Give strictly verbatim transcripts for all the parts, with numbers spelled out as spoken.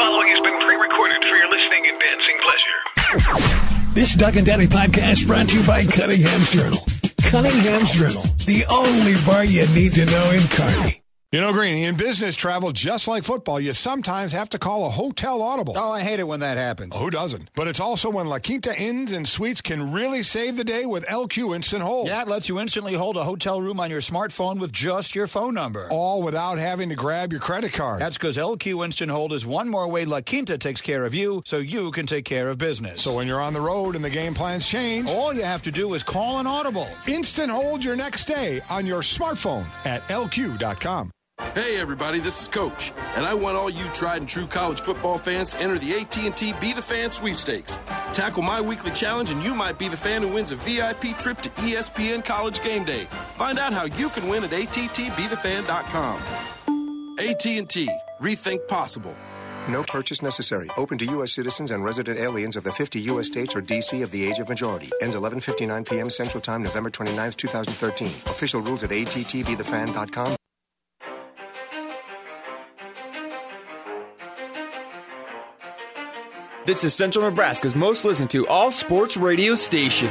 following has been pre-recorded for your listening and dancing pleasure. This Doug and Daddy podcast brought to you by Cunningham's Journal. Cunningham's Journal, the only bar you need to know in Kearney. You know, Greeny, in business travel, just like football, you sometimes have to call a hotel audible. Oh, I hate it when that happens. Who doesn't? But it's also when La Quinta Inns and Suites can really save the day with L Q Instant Hold. Yeah, it lets you instantly hold a hotel room on your smartphone with just your phone number. All without having to grab your credit card. That's because L Q Instant Hold is one more way La Quinta takes care of you so you can take care of business. So when you're on the road and the game plans change, all you have to do is call an audible. Instant Hold your next stay on your smartphone at L Q dot com. Hey everybody, this is Coach, and I want all you tried and true college football fans to enter the A T and T Be the Fan sweepstakes. Tackle my weekly challenge and you might be the fan who wins a V I P trip to E S P N College Game Day. Find out how you can win at A T T be the fan dot com. A T and T, rethink possible. No purchase necessary. Open to U S citizens and resident aliens of the fifty U S states or D C of the age of majority. Ends eleven fifty-nine p.m. Central Time, November twenty-ninth, twenty thirteen. Official rules at A T T be the fan dot com. This is Central Nebraska's most listened to all-sports radio station.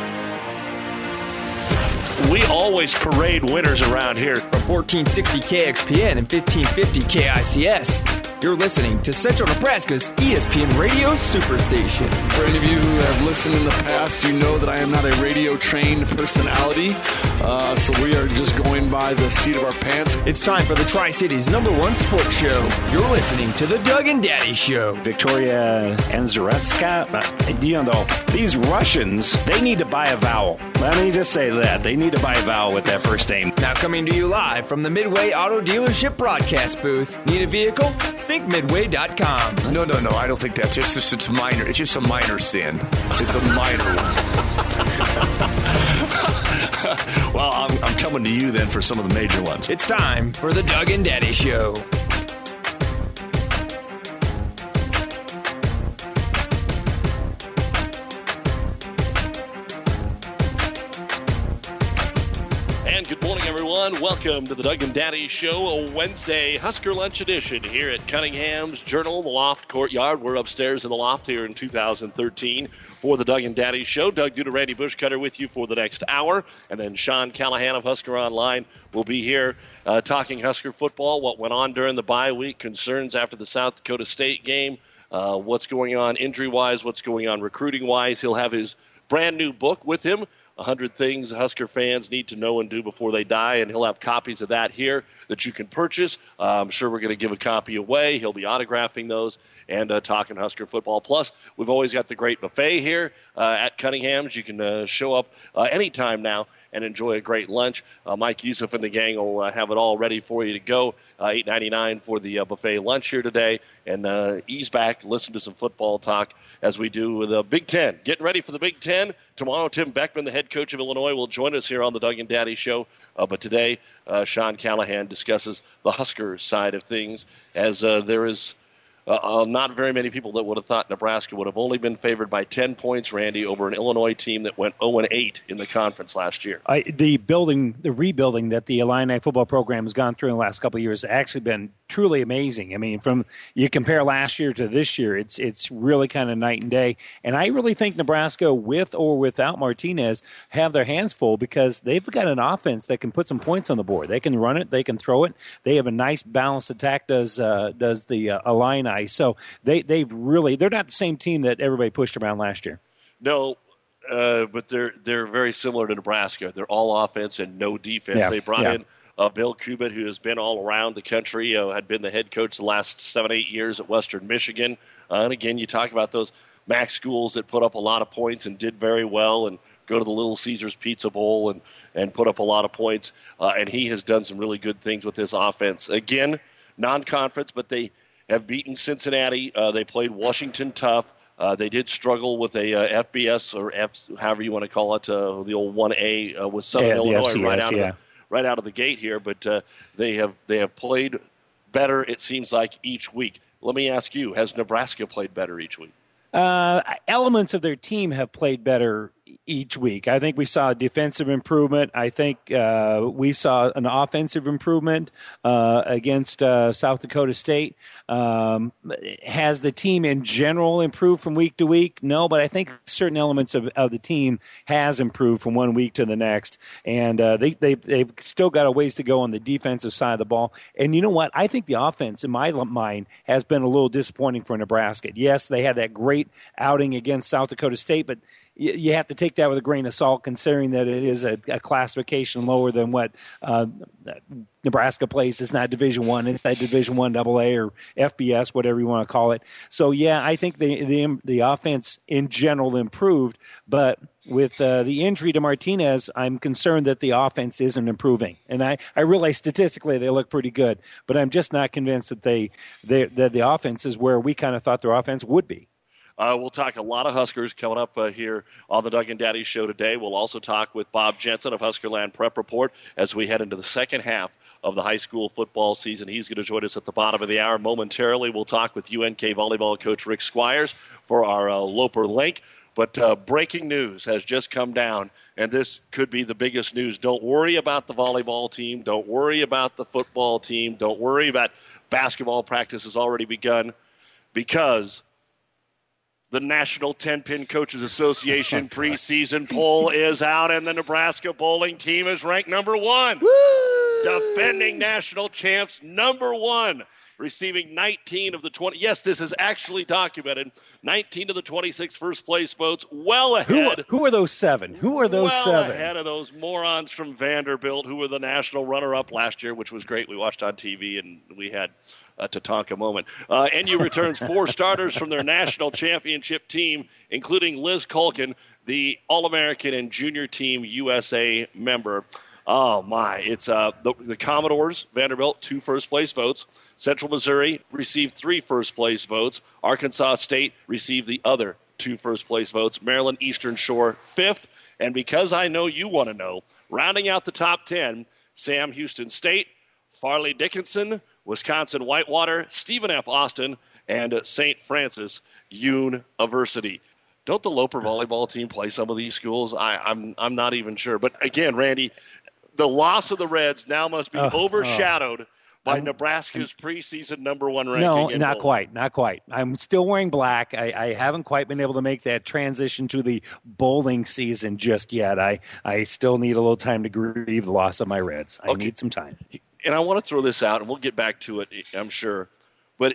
We always parade winners around here. From fourteen sixty K X P N and fifteen fifty K I C S. You're listening to Central Nebraska's E S P N Radio Superstation. For any of you who have listened in the past, you know that I am not a radio-trained personality, uh, so we are just going by the seat of our pants. It's time for the Tri-City's number one sports show. You're listening to the Doug and Daddy Show. Victoria Anzaretska, you know, these Russians, they need to buy a vowel. Let me just say that. They need to buy a vowel with that first name. Now coming to you live from the Midway Auto Dealership broadcast booth. Need a vehicle? think midway dot com. No, no, no. I don't think that's just, just it's minor. It's just a minor sin. It's a minor one. Well, I'm, I'm coming to you then for some of the major ones. It's time for the Doug and Daddy Show. Good morning, everyone. Welcome to the Doug and Daddy Show, a Wednesday Husker Lunch edition here at Cunningham's Journal, the Loft Courtyard. We're upstairs in the loft here in two thousand thirteen for the Doug and Daddy Show. Doug Duda, Randy Bushcutter with you for the next hour. And then Sean Callahan of Husker Online will be here uh, talking Husker football, what went on during the bye week, concerns after the South Dakota State game, uh, what's going on injury-wise, what's going on recruiting-wise. He'll have his brand new book with him, one hundred Things Husker Fans Need to Know and Do Before They Die, and he'll have copies of that here that you can purchase. Uh, I'm sure we're going to give a copy away. He'll be autographing those and uh, talking Husker football. Plus, we've always got the great buffet here uh, at Cunningham's. You can uh, show up uh, anytime now and enjoy a great lunch. Uh, Mike Yusuf and the gang will uh, have it all ready for you to go. Uh, eight ninety-nine for the uh, buffet lunch here today. And uh, ease back, listen to some football talk as we do with the Big Ten. Getting ready for the Big Ten. Tomorrow, Tim Beckman, the head coach of Illinois, will join us here on the Doug and Daddy Show. Uh, but today, uh, Sean Callahan discusses the Husker side of things, as uh, there is Uh, uh, not very many people that would have thought Nebraska would have only been favored by ten points, Randy, over an Illinois team that went oh and eight in the conference last year. I, the building, the rebuilding that the Illini football program has gone through in the last couple of years has actually been truly amazing. I mean, from you compare last year to this year, it's it's really kind of night and day. And I really think Nebraska, with or without Martinez, have their hands full because they've got an offense that can put some points on the board. They can run it, they can throw it. They have a nice balanced attack. Does uh, does the uh, Illini? So they they've really they're not the same team that everybody pushed around last year. No, uh, but they're they're very similar to Nebraska. They're all offense and no defense. Yeah. They brought yeah. in uh, Bill Kubit, who has been all around the country, uh, had been the head coach the last seven eight years at Western Michigan. Uh, and again, you talk about those MAC schools that put up a lot of points and did very well, and go to the Little Caesars Pizza Bowl and and put up a lot of points. Uh, and he has done some really good things with this offense. Again, non-conference, but they have beaten Cincinnati. Uh, they played Washington tough. Uh, they did struggle with a uh, F B S or F, however you want to call it, uh, the old one A uh, with Southern yeah, Illinois F C S, right out yeah. of the, right out of the gate here. But uh, they have they have played better. It seems like each week. Let me ask you: has Nebraska played better each week? Uh, elements of their team have played better each week. I think we saw a defensive improvement. I think uh, we saw an offensive improvement uh, against uh, South Dakota State. Um, has the team in general improved from week to week? No, but I think certain elements of, of the team has improved from one week to the next. And uh, they, they, they've still got a ways to go on the defensive side of the ball. And you know what? I think the offense, in my mind, has been a little disappointing for Nebraska. Yes, they had that great outing against South Dakota State, but you have to take that with a grain of salt, considering that it is a, a classification lower than what uh, Nebraska plays. It's not Division One; it's that Division One Double A or F B S, whatever you want to call it. So, yeah, I think the the, the offense in general improved, but with uh, the injury to Martinez, I'm concerned that the offense isn't improving. And I, I realize statistically they look pretty good, but I'm just not convinced that they that the offense is where we kind of thought their offense would be. Uh, we'll talk a lot of Huskers coming up uh, here on the Doug and Daddy Show today. We'll also talk with Bob Jensen of Huskerland Prep Report as we head into the second half of the high school football season. He's going to join us at the bottom of the hour. Momentarily, we'll talk with U N K volleyball coach Rick Squires for our uh, Loper Link. But uh, breaking news has just come down, and this could be the biggest news. Don't worry about the volleyball team. Don't worry about the football team. Don't worry about basketball practice has already begun, because the National ten-Pin Coaches Association preseason poll is out, and the Nebraska bowling team is ranked number one. Woo! Defending national champs, number one, receiving nineteen of the twenty. Yes, this is actually documented. nineteen of the twenty-six first-place votes, well ahead. Who, who are those seven? Who are those well seven? Well ahead of those morons from Vanderbilt who were the national runner-up last year, which was great. We watched on T V, and we had a Tatanka moment. Uh, N U returns four starters from their national championship team, including Liz Culkin, the All-American and Junior Team U S A member. Oh, my. It's uh, the, the Commodores, Vanderbilt, two first-place votes. Central Missouri received three first-place votes. Arkansas State received the other two first-place votes. Maryland Eastern Shore, fifth. And because I know you want to know, rounding out the top ten, Sam Houston State, Farley Dickinson, Wisconsin Whitewater, Stephen F. Austin, and Saint Francis University. Don't the Loper volleyball team play some of these schools? I, I'm I'm not even sure. But again, Randy, the loss of the Reds now must be uh, overshadowed uh, by I'm, Nebraska's preseason number one ranking. No, not bowling. quite, not quite. I'm still wearing black. I, I haven't quite been able to make that transition to the bowling season just yet. I, I still need a little time to grieve the loss of my Reds. I okay. need some time. And I want to throw this out, and we'll get back to it, I'm sure. But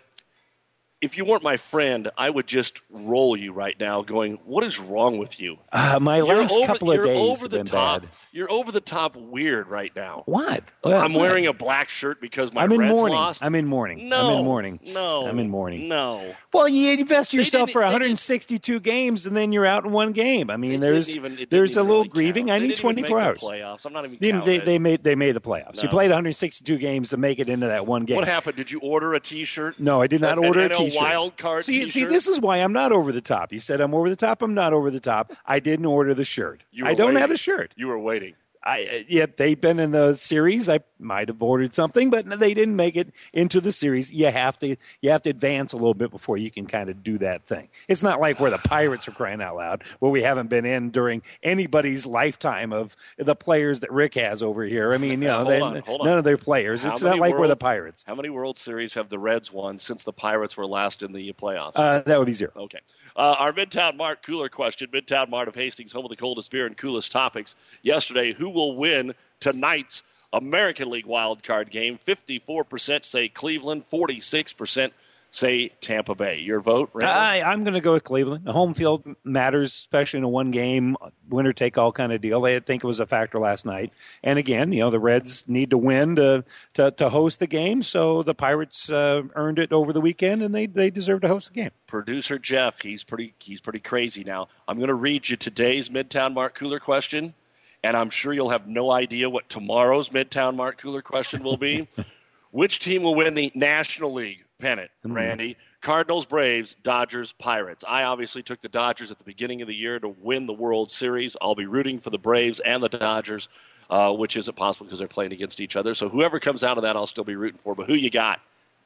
if you weren't my friend, I would just roll you right now going, what is wrong with you? Uh, my you're last over, couple of days have been top, bad. You're over the top weird right now. What? Well, I'm what? wearing a black shirt because my I'm in Reds mourning. lost. I'm in mourning. No. I'm in mourning. No. I'm in mourning. No. Well, you invest yourself for one hundred sixty-two games, and then you're out in one game. I mean, there's even, there's a little really grieving. Count. I they need twenty-four even hours. Make the playoffs. I'm not even they, counting they, it. they made they made the playoffs. No. You played one hundred sixty-two games to make it into that one game. What happened? Did you order a T-shirt? No, I did not a, order an, a T-shirt. A wild card see, T-shirt? See, this is why I'm not over the top. You said I'm over the top. I'm not over the top. I didn't order the shirt. I don't waiting. have a shirt. You were waiting. I, yet they've been in the series. I might have ordered something, but they didn't make it into the series. You have to you have to advance a little bit before you can kind of do that thing. It's not like we're the Pirates are crying out loud, where we haven't been in during anybody's lifetime of the players that Rick has over here. I mean, you know, hold they, on, hold on. none of their players. How it's not like World, we're the Pirates. How many World Series have the Reds won since the Pirates were last in the playoffs? Uh, that would be zero. Okay. Uh, our Midtown Mart cooler question. Midtown Mart of Hastings, home of the coldest beer and coolest topics. Yesterday, who will win tonight's American League wildcard game? fifty-four percent say Cleveland, forty-six percent say Tampa Bay. Your vote, Randy? I, I'm going to go with Cleveland. The home field matters, especially in a one-game, winner-take-all kind of deal. I think it was a factor last night. And again, you know, the Reds need to win to to, to host the game, so the Pirates uh, earned it over the weekend, and they, they deserve to host the game. Producer Jeff, he's pretty he's pretty crazy now. I'm going to read you today's Midtown Mart cooler question, and I'm sure you'll have no idea what tomorrow's Midtown Mart cooler question will be. Which team will win the National League pennant, Randy? Mm-hmm. Cardinals, Braves, Dodgers, Pirates. I obviously took the Dodgers at the beginning of the year to win the World Series. I'll be rooting for the Braves and the Dodgers, uh, which isn't possible because they're playing against each other. So whoever comes out of that, I'll still be rooting for. But who you got?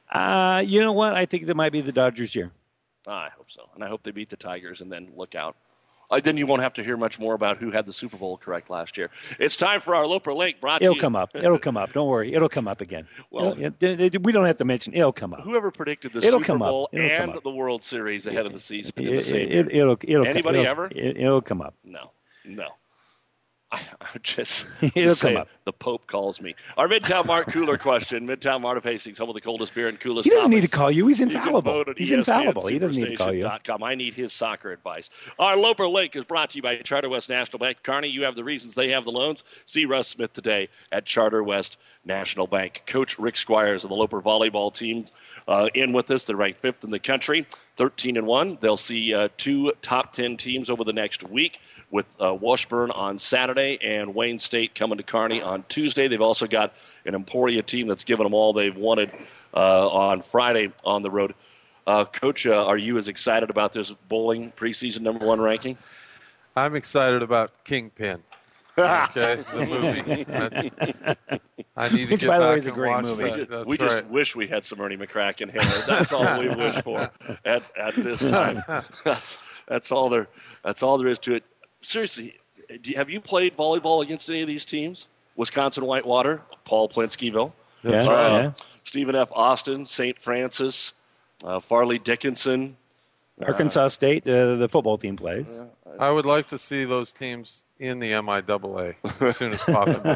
Uh, you know what? I think that might be the Dodgers here. I hope so. And I hope they beat the Tigers and then look out. Uh, then you won't have to hear much more about who had the Super Bowl correct last year. It's time for our Loper Link brought It'll to you. come up. It'll come up. Don't worry. It'll come up again. Well, it'll, we don't have to mention. It'll come up. Whoever predicted the it'll Super come Bowl up. It'll and come up. the World Series ahead of the season in It, the same it, year. it'll, it'll, Anybody it'll, ever? It, it'll come up. No. No. I, I just It'll say come up. The Pope calls me. Our Midtown Mart cooler question. Midtown Mart of Hastings, home of the coldest beer and coolest He doesn't topics. need to call you. He's You can infallible. vote at He's E S P N infallible. He doesn't need to call you. Superstation dot com. I need his soccer advice. Our Loper Link is brought to you by Charter West National Bank. Kearney, you have the reasons, they have the loans. See Russ Smith today at Charter West National Bank. Coach Rick Squires of the Loper volleyball team uh, in with us. They're ranked fifth in the country, thirteen and one. They'll see uh, two top ten teams over the next week, with uh, Washburn on Saturday and Wayne State coming to Kearney on Tuesday. They've also got an Emporia team that's given them all they've wanted uh, on Friday on the road. Uh, Coach, uh, are you as excited about this bowling preseason number one ranking? I'm excited about Kingpin. Okay, the movie. That's, I need to Which, get by the back way, is a and great watch movie. that. We, just, That's we right. just wish we had some Ernie McCracken here. That's all we wish for at, at this time. That's, that's all there. That's all there is to it. Seriously, do you, have you played volleyball against any of these teams? Wisconsin Whitewater, Paul Plinskyville, That's uh, right. Yeah. Stephen F. Austin, Saint Francis, uh, Farley Dickinson. Arkansas State, uh, the football team plays. I would like to see those teams in the M I A A as soon as possible.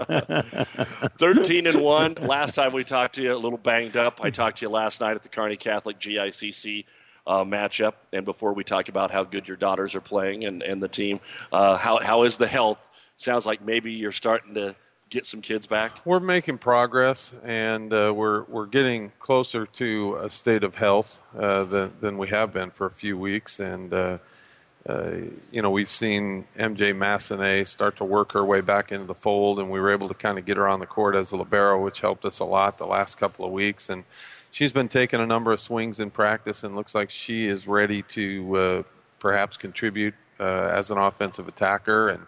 thirteen and one. Last time we talked to you, a little banged up. I talked to you last night at the Kearney Catholic G I C C uh, matchup, and before we talk about how good your daughters are playing and, and the team, uh, how how is the health? Sounds like maybe you're starting to get some kids back. We're making progress, and uh, we're we're getting closer to a state of health uh, than than we have been for a few weeks, and. Uh, Uh, you know, we've seen M J Massenet start to work her way back into the fold, and we were able to kind of get her on the court as a libero, which helped us a lot the last couple of weeks. And she's been taking a number of swings in practice and looks like she is ready to uh, perhaps contribute uh, as an offensive attacker. And,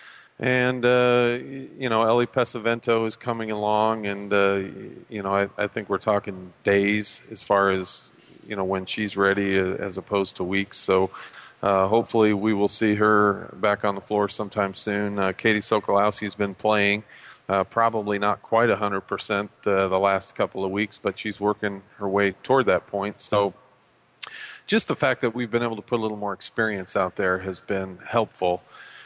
and uh, you know, Ellie Pesavento is coming along, and, uh, you know, I, I think we're talking days as far as, you know, when she's ready as opposed to weeks. So, Uh, hopefully we will see her back on the floor sometime soon. Uh, Katie Sokolowski has been playing, uh, probably not quite one hundred percent uh, the last couple of weeks, but she's working her way toward that point. So just the fact that we've been able to put a little more experience out there has been helpful.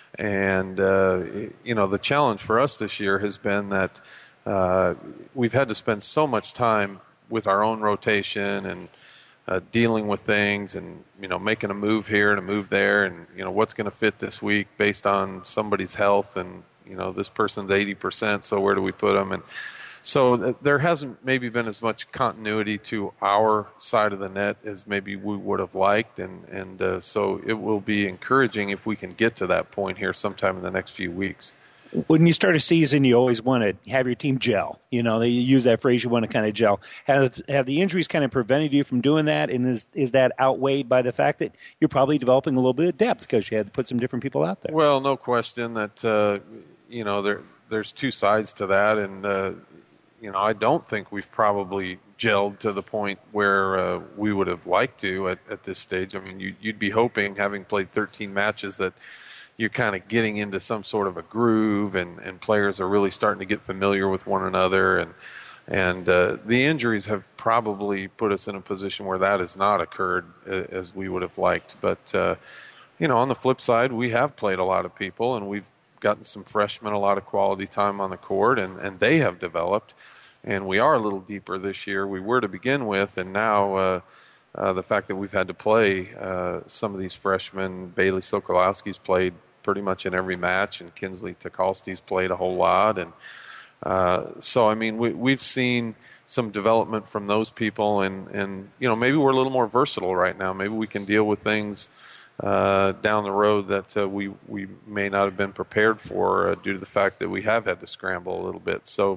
And, uh, you know, the challenge for us this year has been that uh, we've had to spend so much time with our own rotation and Uh, dealing with things and, you know, making a move here and a move there and, you know, what's going to fit this week based on somebody's health and, you know, this person's eighty percent, so where do we put them? And so th- there hasn't maybe been as much continuity to our side of the net as maybe we would have liked. And, and uh, so it will be encouraging if we can get to that point here sometime in the next few weeks. When you start a season, you always want to have your team gel. You know, you use that phrase, you want to kind of gel. Have have the injuries kind of prevented you from doing that? And is is that outweighed by the fact that you're probably developing a little bit of depth because you had to put some different people out there? Well, no question that, uh, you know, there there's two sides to that. And, uh, you know, I don't think we've probably gelled to the point where uh, we would have liked to at, at this stage. I mean, you, you'd be hoping, having played thirteen matches, that you're kind of getting into some sort of a groove, and, and players are really starting to get familiar with one another. And and uh, the injuries have probably put us in a position where that has not occurred as we would have liked. But, uh, you know, on the flip side, we have played a lot of people, and we've gotten some freshmen a lot of quality time on the court, and, and they have developed. And we are a little deeper this year. We were to begin with, and now uh, uh, the fact that we've had to play uh, some of these freshmen, Bailey Sokolowski's played pretty much in every match, and Kinsley Tucholsky's played a whole lot. And uh, so, I mean, we, we've seen some development from those people, and, and, you know, maybe we're a little more versatile right now. Maybe we can deal with things uh, down the road that uh, we, we may not have been prepared for uh, due to the fact that we have had to scramble a little bit. So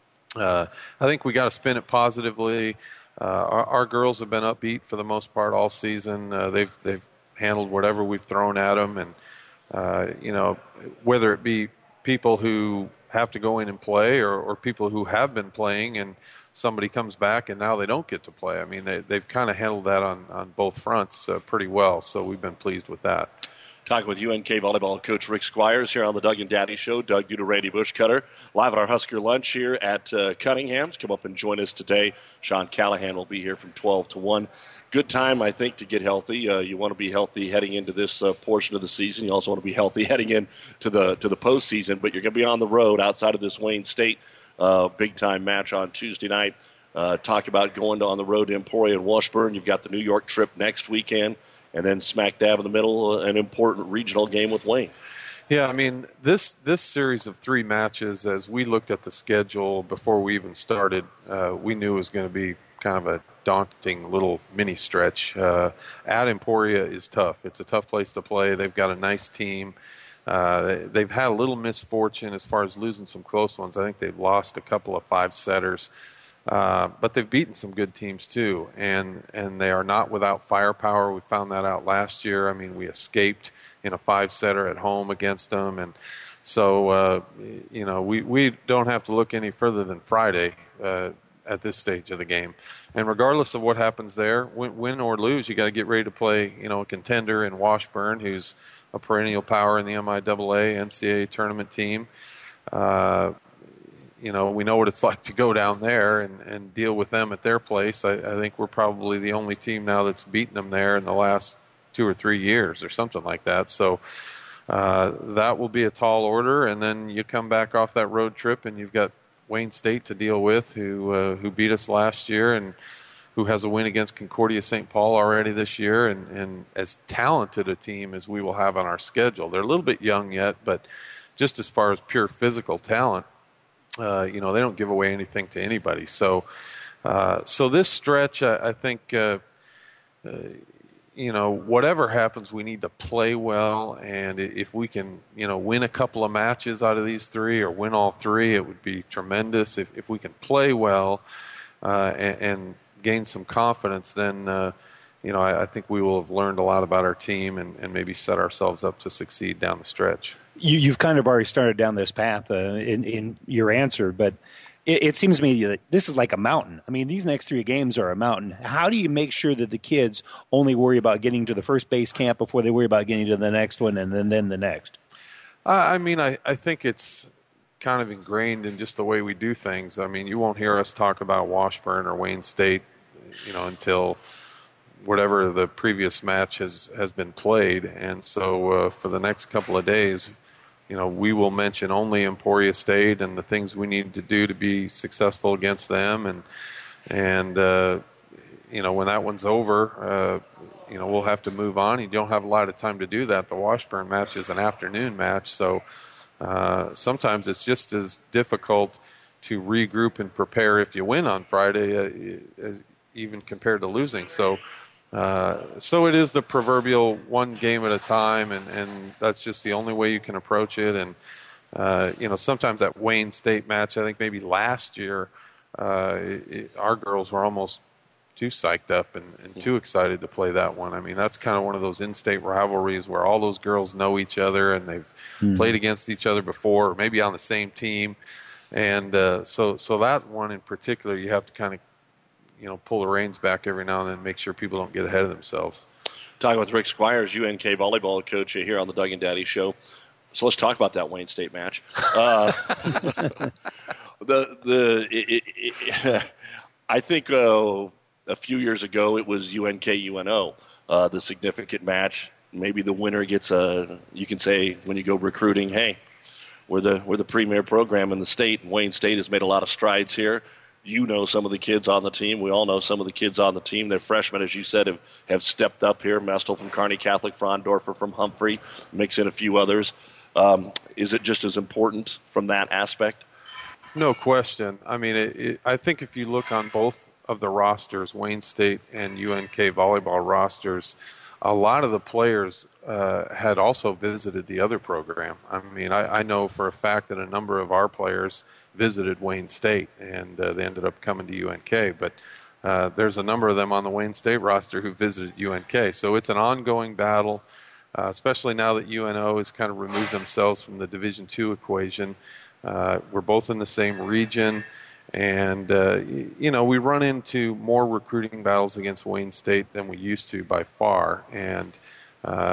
uh, I think we got to spin it positively. Uh, our, our girls have been upbeat for the most part all season. Uh, they've they've handled whatever we've thrown at them, and uh, you know, whether it be people who have to go in and play, or, or people who have been playing and somebody comes back and now they don't get to play. I mean, they, they've kind of handled that on, on both fronts uh, pretty well, so we've been pleased with that. Talking with U N K volleyball coach Rick Squires here on the Doug and Daddy Show. Doug Duda, Randy Bushcutter, live at our Husker lunch here at uh, Cunningham's. Come up and join us today. Sean Callahan will be here from twelve to one. Good time, I think, to get healthy. Uh, you want to be healthy heading into this uh, portion of the season. You also want to be healthy heading into the to the postseason. But you're going to be on the road outside of this Wayne State uh, big-time match on Tuesday night. Uh, talk about going to, on the road to Emporia and Washburn. You've got the New York trip next weekend. And then smack dab in the middle, an important regional game with Wayne. Yeah, I mean, this this series of three matches, as we looked at the schedule before we even started, uh, we knew it was going to be kind of a daunting little mini stretch. Uh, at Emporia is tough. It's a tough place to play. They've got a nice team. Uh, they've had a little misfortune as far as losing some close ones. I think they've lost a couple of five-setters. Uh, but they've beaten some good teams too, and and they are not without firepower. We found that out last year. I mean, we escaped in a five-setter at home against them, and so uh, you know we, we don't have to look any further than Friday uh, at this stage of the game. And regardless of what happens there, win, win or lose, you got to get ready to play you know a contender in Washburn, who's a perennial power in the M I A A N C double A tournament team. Uh, You know, we know what it's like to go down there and, and deal with them at their place. I, I think we're probably the only team now that's beaten them there in the last two or three years or something like that. So uh, that will be a tall order. And then you come back off that road trip and you've got Wayne State to deal with, who uh, who beat us last year and who has a win against Concordia Saint Paul already this year. And, and as talented a team as we will have on our schedule. They're a little bit young yet, but just as far as pure physical talent, Uh, you know, they don't give away anything to anybody. So, uh, so this stretch, I, I think, uh, uh, you know, whatever happens, we need to play well. And if we can, you know, win a couple of matches out of these three or win all three, it would be tremendous. If, if we can play well uh, and, and gain some confidence, then, uh, you know, I, I think we will have learned a lot about our team and, and maybe set ourselves up to succeed down the stretch. You, you've kind of already started down this path uh, in, in your answer, but it, it seems to me that this is like a mountain. I mean, these next three games are a mountain. How do you make sure that the kids only worry about getting to the first base camp before they worry about getting to the next one and then, then the next? Uh, I mean, I, I think it's kind of ingrained in just the way we do things. I mean, you won't hear us talk about Washburn or Wayne State, you know, until whatever the previous match has, has been played. And so uh, for the next couple of days, you know, we will mention only Emporia State and the things we need to do to be successful against them. And, and uh, you know, when that one's over, uh, you know, we'll have to move on. You don't have a lot of time to do that. The Washburn match is an afternoon match. So uh, sometimes it's just as difficult to regroup and prepare if you win on Friday, uh, as, even compared to losing. So, Uh, so it is the proverbial one game at a time, and, and that's just the only way you can approach it. And, uh, you know, sometimes that Wayne State match, I think maybe last year, uh, it, our girls were almost too psyched up and, and too excited to play that one. I mean, that's kind of one of those in-state rivalries where all those girls know each other and they've mm. played against each other before, or maybe on the same team. And uh, so, so that one in particular, you have to kind of, you know, pull the reins back every now and then and make sure people don't get ahead of themselves. Talking with Rick Squires, U N K volleyball coach here on the Doug and Daddy Show. So let's talk about that Wayne State match. Uh, the the it, it, it, I think uh, a few years ago it was U N K U N O, uh, the significant match. Maybe the winner gets a. You can say when you go recruiting, hey, we're the we're the premier program in the state. And Wayne State has made a lot of strides here. You know some of the kids on the team. We all know some of the kids on the team. They're freshmen, as you said, have, have stepped up here. Mestel from Kearney Catholic, Frondorfer from Humphrey, mix in a few others. Um, is it just as important from that aspect? No question. I mean, it, it, I think if you look on both of the rosters, Wayne State and U N K volleyball rosters, a lot of the players uh, had also visited the other program. I mean, I, I know for a fact that a number of our players visited Wayne State, and uh, they ended up coming to U N K. But uh, there's a number of them on the Wayne State roster who visited U N K. So it's an ongoing battle, uh, especially now that U N O has kind of removed themselves from the Division two equation. Uh, we're both in the same region, and, uh, you know, we run into more recruiting battles against Wayne State than we used to by far. And, uh,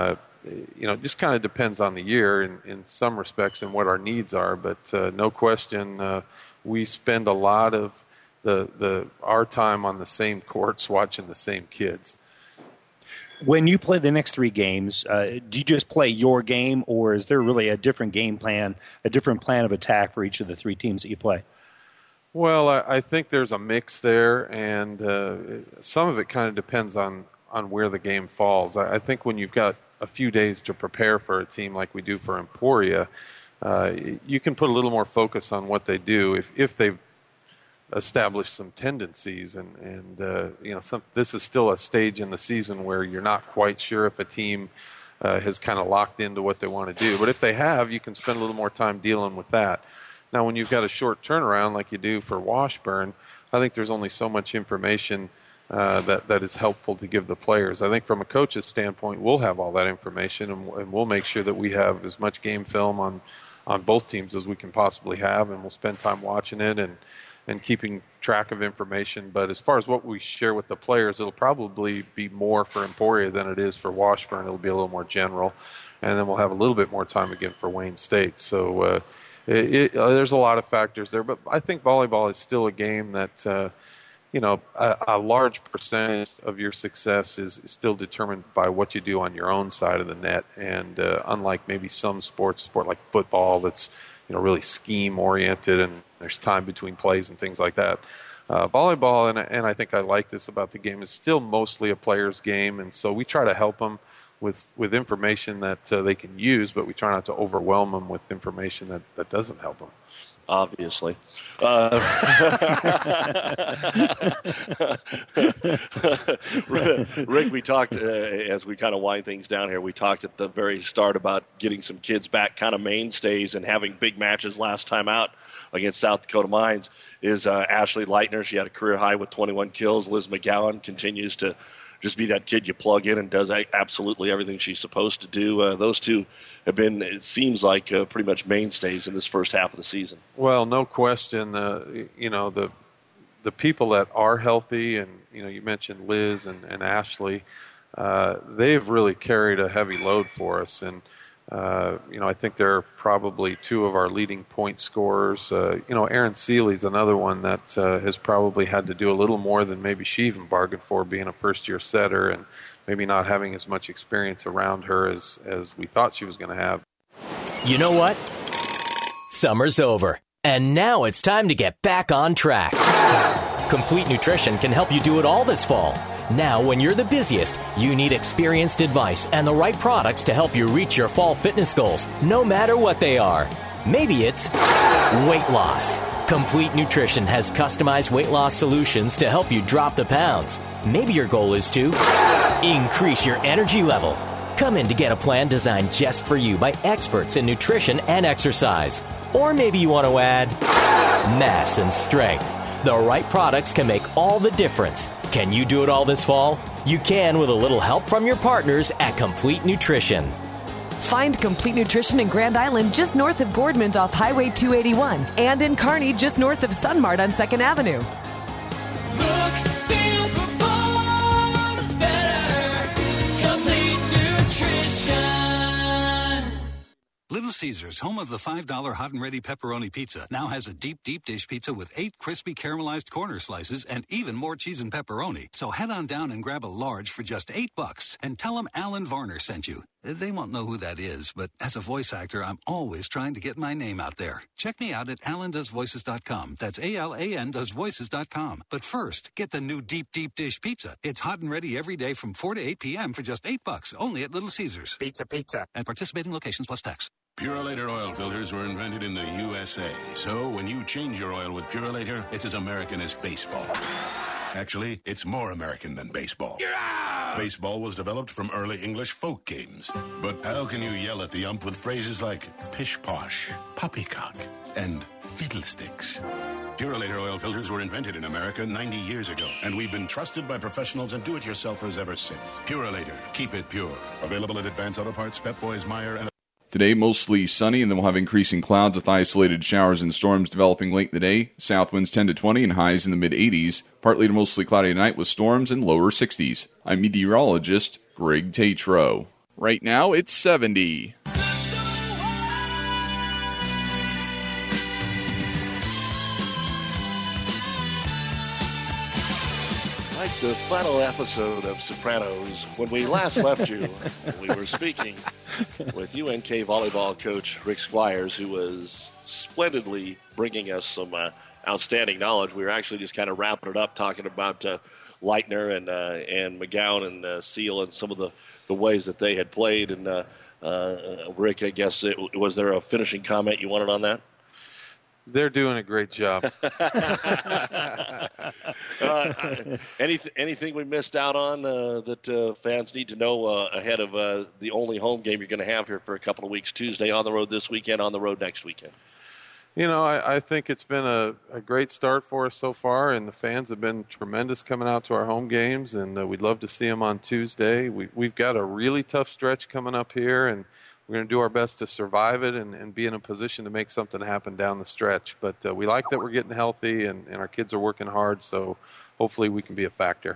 you know, it just kind of depends on the year in, in some respects and what our needs are. But uh, no question, uh, we spend a lot of the the our time on the same courts watching the same kids. When you play the next three games, uh, do you just play your game, or is there really a different game plan, a different plan of attack for each of the three teams that you play? Well, I, I think there's a mix there, and uh, some of it kind of depends on, on where the game falls. I, I think when you've got a few days to prepare for a team like we do for Emporia, uh, you can put a little more focus on what they do if, if they've established some tendencies. And, and uh, you know, some, this is still a stage in the season where you're not quite sure if a team uh, has kind of locked into what they want to do. But if they have, you can spend a little more time dealing with that. Now, when you've got a short turnaround like you do for Washburn, I think there's only so much information Uh, that, that is helpful to give the players. I think from a coach's standpoint, we'll have all that information, and, and we'll make sure that we have as much game film on, on both teams as we can possibly have, and we'll spend time watching it and, and keeping track of information. But as far as what we share with the players, it'll probably be more for Emporia than it is for Washburn. It'll be a little more general, and then we'll have a little bit more time again for Wayne State. So uh, it, it, uh, there's a lot of factors there, but I think volleyball is still a game that uh, you know, a, a large percentage of your success is, is still determined by what you do on your own side of the net. And uh, unlike maybe some sports, sport like football, that's, you know, really scheme oriented and there's time between plays and things like that. Uh, volleyball, and, and I think I like this about the game, is still mostly a player's game. And so we try to help them with, with information that uh, they can use, but we try not to overwhelm them with information that, that doesn't help them. Obviously. Uh, Rick, we talked, uh, as we kind of wind things down here, we talked at the very start about getting some kids back, kind of mainstays, and having big matches last time out against South Dakota Mines is uh, Ashley Leitner. She had a career high with twenty-one kills. Liz McGowan continues to just be that kid you plug in and does absolutely everything she's supposed to do. Uh, those two have been, it seems like, uh, pretty much mainstays in this first half of the season. Well, no question. Uh, you know, the the people that are healthy, and, you know, you mentioned Liz and, and Ashley, uh, they've really carried a heavy load for us. And, uh, you know, I think they're probably two of our leading point scorers. Uh, you know, Erin Seeley's another one that uh, has probably had to do a little more than maybe she even bargained for, being a first-year setter and maybe not having as much experience around her as, as we thought she was going to have. You know what? Summer's over, and now it's time to get back on track. Complete Nutrition can help you do it all this fall. Now, when you're the busiest, you need experienced advice and the right products to help you reach your fall fitness goals, no matter what they are. Maybe it's weight loss. Complete Nutrition has customized weight loss solutions to help you drop the pounds. Maybe your goal is to increase your energy level. Come in to get a plan designed just for you by experts in nutrition and exercise. Or maybe you want to add mass and strength. The right products can make all the difference. Can you do it all this fall? You can with a little help from your partners at Complete Nutrition. Find Complete Nutrition in Grand Island just north of Gordman's off Highway two eighty-one and in Kearney just north of Sunmart on second Avenue. Look, feel, perform better. Complete Nutrition. Little Caesars, home of the five dollar hot and ready pepperoni pizza, now has a deep, deep dish pizza with eight crispy caramelized corner slices and even more cheese and pepperoni. So head on down and grab a large for just eight bucks and tell them Alan Varner sent you. They won't know who that is, but as a voice actor, I'm always trying to get my name out there. Check me out at alan does voices dot com. That's A L A N does voices dot com. But first, get the new deep, deep dish pizza. It's hot and ready every day from four to eight p.m. for just eight bucks, only at Little Caesars. Pizza, pizza. At participating locations plus tax. Purolator oil filters were invented in the U S A, so when you change your oil with Purolator, it's as American as baseball. Actually, it's more American than baseball. Baseball was developed from early English folk games. But how can you yell at the ump with phrases like pish-posh, poppycock, and fiddlesticks? Purolator oil filters were invented in America ninety years ago, and we've been trusted by professionals and do-it-yourselfers ever since. Purolator, keep it pure. Available at Advance Auto Parts, Pep Boys, Meyer, and... Today, mostly sunny, and then we'll have increasing clouds with isolated showers and storms developing late in the day. South winds ten to twenty and highs in the mid-eighties. Partly to mostly cloudy tonight with storms and lower sixties. I'm meteorologist Greg Tatro. Right now, it's seventy. Like the final episode of Sopranos, when we last left you, we were speaking with U N K volleyball coach Rick Squires, who was splendidly bringing us some uh, outstanding knowledge. We were actually just kind of wrapping it up, talking about uh, Leitner and uh, and McGowan and uh, Seal and some of the, the ways that they had played. And uh, uh, Rick, I guess, it, was there a finishing comment you wanted on that? They're doing a great job. uh, anything, anything we missed out on uh, that uh, fans need to know uh, ahead of uh, the only home game you're going to have here for a couple of weeks? Tuesday on the road this weekend, on the road next weekend. You know, I, I think it's been a, a great start for us so far, and the fans have been tremendous coming out to our home games, and uh, we'd love to see them on Tuesday. We, we've got a really tough stretch coming up here, and we're going to do our best to survive it and, and be in a position to make something happen down the stretch. But uh, we like that we're getting healthy, and, and our kids are working hard, so hopefully we can be a factor.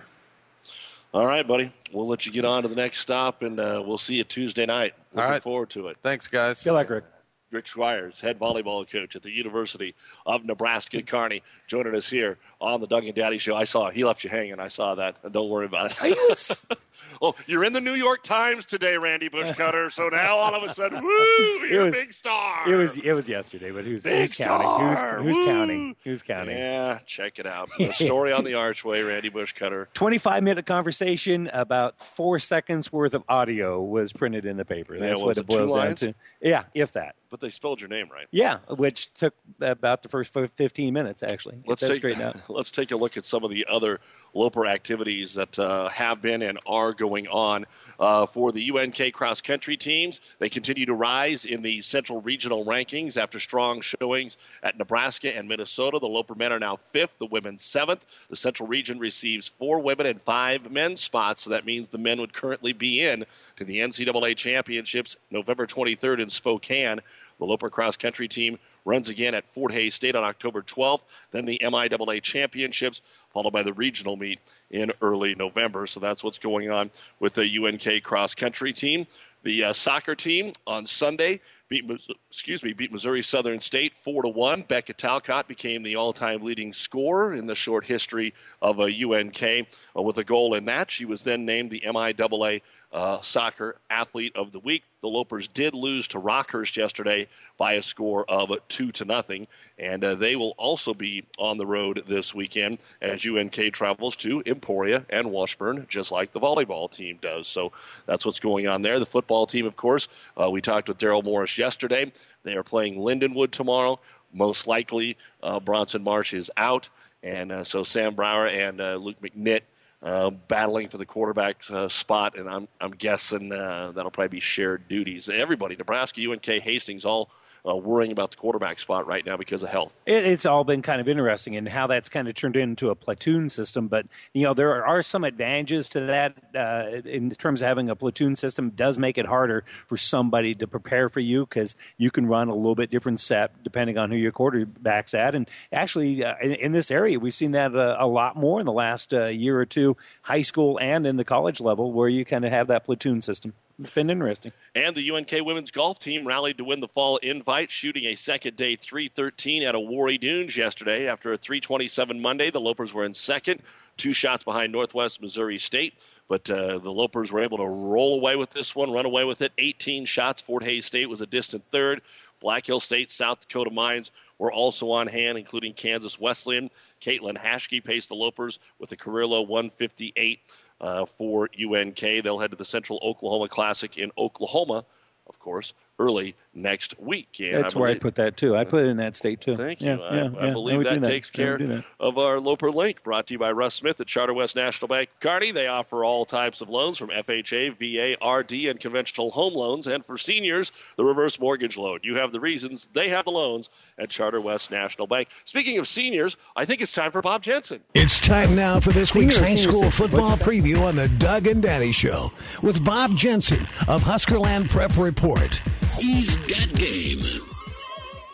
All right, buddy. We'll let you get on to the next stop, and uh, we'll see you Tuesday night. Looking All right. forward to it. Thanks, guys. Good luck, Rick. Rick Squires, head volleyball coach at the University of Nebraska-Kearney, joining us here on the Doug and Daddy Show. I saw he left you hanging. I saw that. Don't worry about it. Oh, you're in the New York Times today, Randy Bushcutter. So now all of a sudden, woo, you're was, a big star. It was it was yesterday, but who's, Big who's counting? star. Who's, who's Woo. counting? Who's counting? Yeah, check it out. The story on the Archway, Randy Bushcutter. twenty-five minute conversation, about four seconds worth of audio was printed in the paper. That's Yeah, what was it it two boils down lines? to. Yeah, if that. But they spelled your name right. Yeah, which took about the first fifteen minutes, actually. Let's That's take, straightened out. let's take a look at some of the other Loper activities that uh, have been and are going on uh, for the U N K cross-country teams. They continue to rise in the Central Regional rankings after strong showings at Nebraska and Minnesota. The Loper men are now fifth, the women seventh. The Central Region receives four women and five men's spots, so that means the men would currently be in to the N C double A Championships November twenty-third in Spokane. The Loper cross-country team runs again at Fort Hays State on October twelfth, then the M I double A Championships, followed by the regional meet in early November. So that's what's going on with the U N K cross-country team. The uh, soccer team on Sunday beat, excuse me, beat Missouri Southern State four to one. Becca Talcott became the all-time leading scorer in the short history of a U N K uh, with a goal in that. She was then named the M I double A Uh, soccer athlete of the week. The Lopers did lose to Rockhurst yesterday by a score of two to nothing, and uh, they will also be on the road this weekend as U N K travels to Emporia and Washburn, just like the volleyball team does. So that's what's going on there. The football team, of course, uh, we talked with Daryl Morris yesterday. They are playing Lindenwood tomorrow. Most likely, uh, Bronson Marsh is out, and uh, so Sam Brower and uh, Luke McNitt Uh, battling for the quarterback uh, spot, and I'm I'm guessing uh, that'll probably be shared duties. Everybody, Nebraska, U N K, Hastings, all uh, worrying about the quarterback spot right now because of health. It, it's all been kind of interesting in how that's kind of turned into a platoon system. But, you know, there are some advantages to that uh, in terms of having a platoon system. It does make it harder for somebody to prepare for you because you can run a little bit different set depending on who your quarterback's at. And actually, uh, in, in this area, we've seen that uh, a lot more in the last uh, year or two, high school and in the college level, where you kind of have that platoon system. It's been interesting. And the U N K women's golf team rallied to win the fall invite, shooting a second day three thirteen at Awarey Dunes yesterday. After a three twenty-seven Monday, the Lopers were in second, two shots behind Northwest Missouri State. But uh, the Lopers were able to roll away with this one, run away with it. eighteen shots. Fort Hays State was a distant third. Black Hill State, South Dakota Mines were also on hand, including Kansas Wesleyan. Caitlin Hashke paced the Lopers with a career low one fifty-eight. Uh, for U N K. They'll head to the Central Oklahoma Classic in Oklahoma, of course, early next week. And That's I where I believe, put that, too. I put it in that state, too. Thank yeah, you. I, yeah, I yeah. believe that, that takes that. care that. of our Loper Link, brought to you by Russ Smith at Charter West National Bank of Kearney. They offer all types of loans from F H A, V A, R D, and conventional home loans. And for seniors, the reverse mortgage loan. You have the reasons, they have the loans at Charter West National Bank. Speaking of seniors, I think it's time for Bob Jensen. It's time now for this Senior, week's high senior, school senior. football What's that? preview on the Doug and Daddy Show with Bob Jensen of Huskerland Prep Report. He's got game.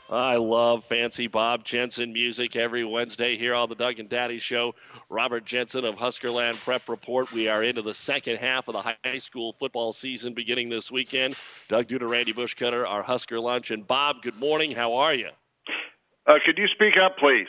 I love fancy Bob Jensen music every Wednesday here on the Doug and Daddy Show. Robert Jensen of Huskerland Prep Report. We are into the second half of the high school football season beginning this weekend. Doug Duda, Randy Bushcutter, our Husker Lunch. And Bob, good morning. How are you? Uh, could you speak up, please?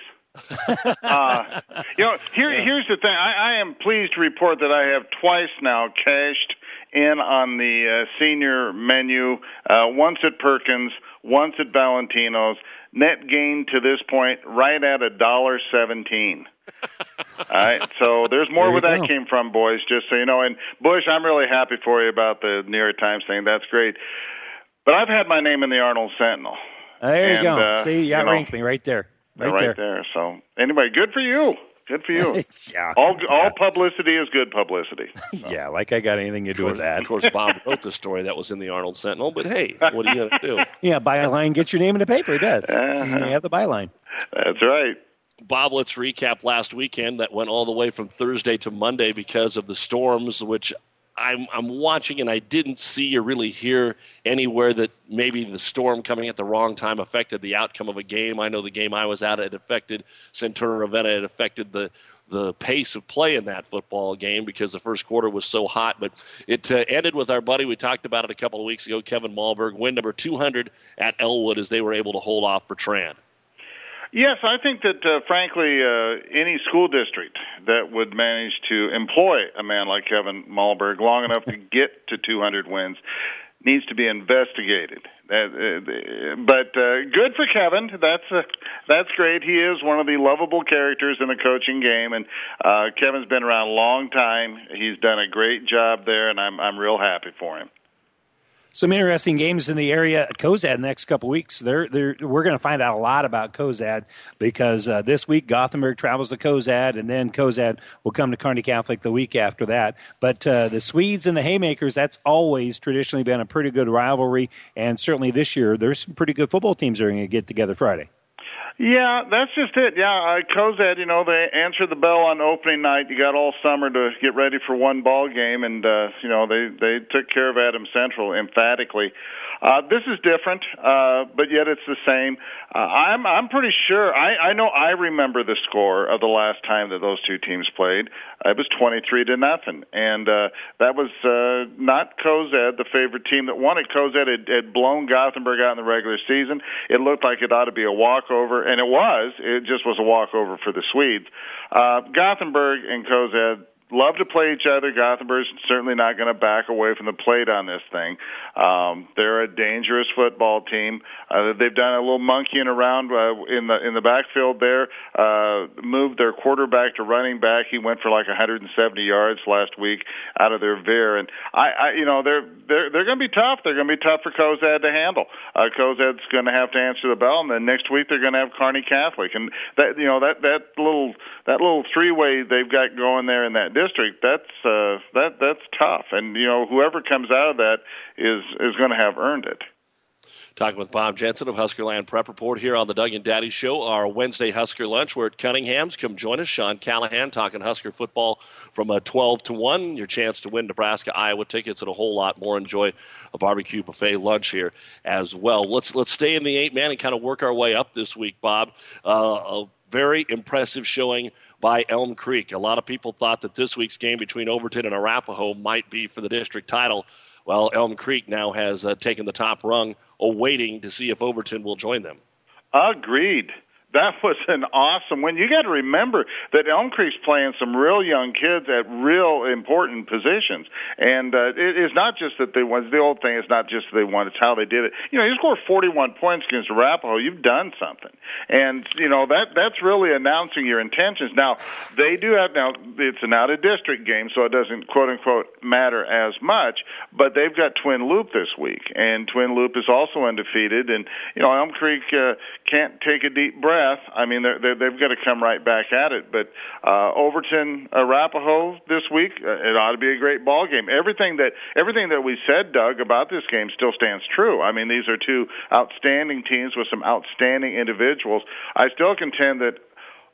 uh, you know, here, yeah. here's the thing. I, I am pleased to report that I have twice now cashed in on the uh, senior menu, uh, once at Perkins, once at Valentino's. Net gain to this point right at a dollar seventeen. All right, so there's more where that came from, boys, just so you know. And, Bush, I'm really happy for you about the New York Times thing. That's great. But I've had my name in the Arnold Sentinel. There you and, go. Uh, See, you got you know, ranked me right there. Right, right there. there. So, anyway, good for you. Good for you. yeah. All all publicity is good publicity. So. Yeah, like I got anything to do with that. Of course, Bob wrote the story that was in the Arnold Sentinel, but hey, what are you going to do? Yeah, byline, get your name in the paper. It does. Uh-huh. You have the byline. That's right. Bob, let's recap last weekend. That went all the way from Thursday to Monday because of the storms, which I'm, I'm watching, and I didn't see or really hear anywhere that maybe the storm coming at the wrong time affected the outcome of a game. I know the game I was at, it affected Centura Ravenna. It affected the, the pace of play in that football game because the first quarter was so hot. But it uh, ended with our buddy, we talked about it a couple of weeks ago, Kevin Malberg, win number two hundred at Elwood as they were able to hold off Bertrand. Yes, I think that, uh, frankly, uh, any school district that would manage to employ a man like Kevin Malberg long enough to get to two hundred wins needs to be investigated. Uh, uh, but uh, good for Kevin. That's uh, that's great. He is one of the lovable characters in the coaching game, and uh, Kevin's been around a long time. He's done a great job there, and I'm I'm real happy for him. Some interesting games in the area at Cozad the next couple weeks. They're, they're, we're going to find out a lot about Cozad because uh, this week Gothenburg travels to Cozad, and then Cozad will come to Kearney Catholic the week after that. But uh, the Swedes and the Haymakers, that's always traditionally been a pretty good rivalry, and certainly this year there's some pretty good football teams that are going to get together Friday. Yeah, that's just it. Yeah, uh, Cozad, you know, they answered the bell on opening night. You got all summer to get ready for one ball game, and, uh, you know, they, they took care of Adams Central emphatically. Uh, this is different, uh, but yet it's the same. Uh, I'm I'm pretty sure. I, I know I remember the score of the last time that those two teams played. It was twenty-three to nothing, and uh, that was uh, not Cozad, the favorite team that won it. Cozad had, had blown Gothenburg out in the regular season. It looked like it ought to be a walkover, and it was. It just was a walkover for the Swedes. Uh, Gothenburg and Cozad love to play each other. Gothenburg's certainly not going to back away from the plate on this thing. Um, they're a dangerous football team. Uh, they've done a little monkeying around uh, in the in the backfield there. Uh, moved their quarterback to running back. He went for like one hundred seventy yards last week out of their veer. And I, I you know, they're they're they're going to be tough. They're going to be tough for Cozad to handle. Uh, Cozad's going to have to answer the bell, and then next week they're going to have Kearney Catholic. And that you know that that little that little three way they've got going there in that district, that's uh, that that's tough, and you know whoever comes out of that is is going to have earned it. Talking with Bob Jensen of Huskerland Prep Report here on the Doug and Daddy Show, our Wednesday Husker Lunch. We're at Cunningham's. Come join us. Sean Callahan talking Husker football from a twelve to one. Your chance to win Nebraska Iowa tickets and a whole lot more. Enjoy a barbecue buffet lunch here as well. Let's let's stay in the eight man and kind of work our way up this week, Bob. Uh, a very impressive showing by Elm Creek. A lot of people thought that this week's game between Overton and Arapahoe might be for the district title. Well, Elm Creek now has uh, taken the top rung, awaiting to see if Overton will join them. Agreed. That was an awesome win. You got to remember that Elm Creek's playing some real young kids at real important positions, and uh, it, it's not just that they won. The old thing is not just that they won; it's how they did it. You know, you scored forty-one points against Arapahoe. You've done something, and you know that that's really announcing your intentions. Now they do have now it's an out of district game, so it doesn't quote unquote matter as much. But they've got Twin Loop this week, and Twin Loop is also undefeated. And you know, Elm Creek uh, can't take a deep breath. I mean, they're, they're, they've got to come right back at it. But uh, Overton, Arapahoe this week, uh, it ought to be a great ball game. Everything that everything that we said, Doug, about this game still stands true. I mean, these are two outstanding teams with some outstanding individuals. I still contend that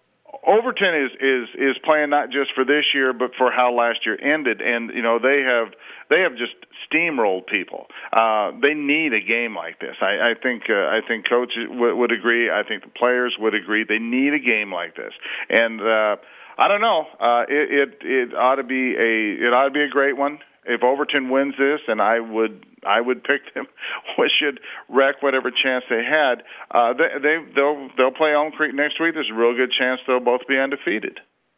Overton is, is, is playing not just for this year, but for how last year ended. And, you know, they have they have just steamrolled people. Uh, they need a game like this. I, I think uh, I think coaches w- would agree. I think the players would agree. They need a game like this. And uh, I don't know. Uh, it, it it ought to be a it ought to be a great one. If Overton wins this, and I would I would pick them, we should wreck whatever chance they had. Uh, they, they they'll they'll play Elm Creek next week. There's a real good chance they'll both be undefeated.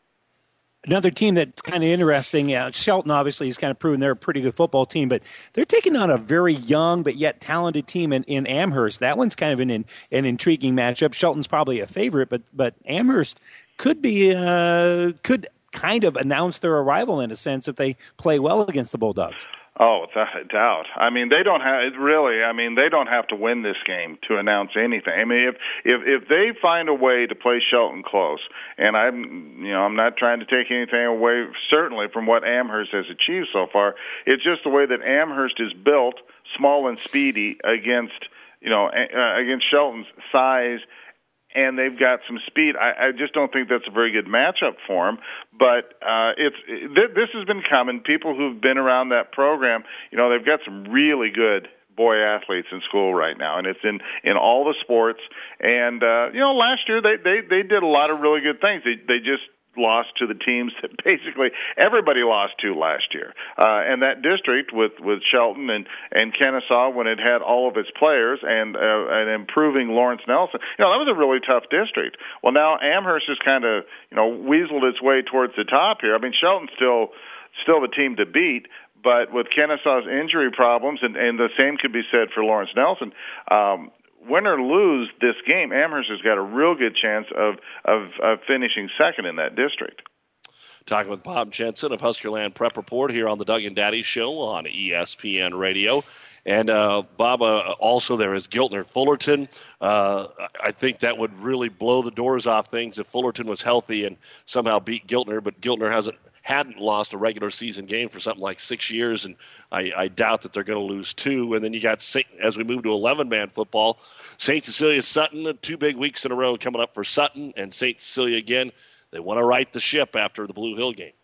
Another team that's kind of interesting, uh, Shelton obviously has kind of proven they're a pretty good football team, but they're taking on a very young but yet talented team in, in Amherst. That one's kind of an, an intriguing matchup. Shelton's probably a favorite, but but Amherst could be uh, could kind of announce their arrival in a sense if they play well against the Bulldogs. Oh, without a doubt. I mean, they don't have really. I mean, they don't have to win this game to announce anything. I mean, if if if they find a way to play Shelton close, and I'm you know I'm not trying to take anything away certainly from what Amherst has achieved so far. It's just the way that Amherst is built, small and speedy against you know uh, against Shelton's size. And they've got some speed. I, I just don't think that's a very good matchup for them. But uh, it's th- this has been coming. People who've been around that program, you know, they've got some really good boy athletes in school right now, and it's in, in all the sports. And uh, you know, last year they, they, they did a lot of really good things. They they just lost to the teams that basically everybody lost to last year. Uh, and that district with, with Shelton and, and Kennesaw, when it had all of its players and, uh, and improving Lawrence Nelson, you know, that was a really tough district. Well, now Amherst has kind of, you know, weaseled its way towards the top here. I mean, Shelton's still, still the team to beat, but with Kennesaw's injury problems, and, and the same could be said for Lawrence Nelson, um, win or lose this game, Amherst has got a real good chance of, of, of finishing second in that district. Talking with Bob Jensen of Huskerland Prep Report here on the Doug and Daddy Show on E S P N Radio. And, uh, Bob, uh, also there is Giltner Fullerton. Uh, I think that would really blow the doors off things if Fullerton was healthy and somehow beat Giltner, but Giltner hasn't hadn't lost a regular season game for something like six years, and I, I doubt that they're going to lose two. And then you got, Saint, as we move to eleven-man football, Saint Cecilia Sutton, two big weeks in a row coming up for Sutton, and Saint Cecilia again. They want to right the ship after the Blue Hill game.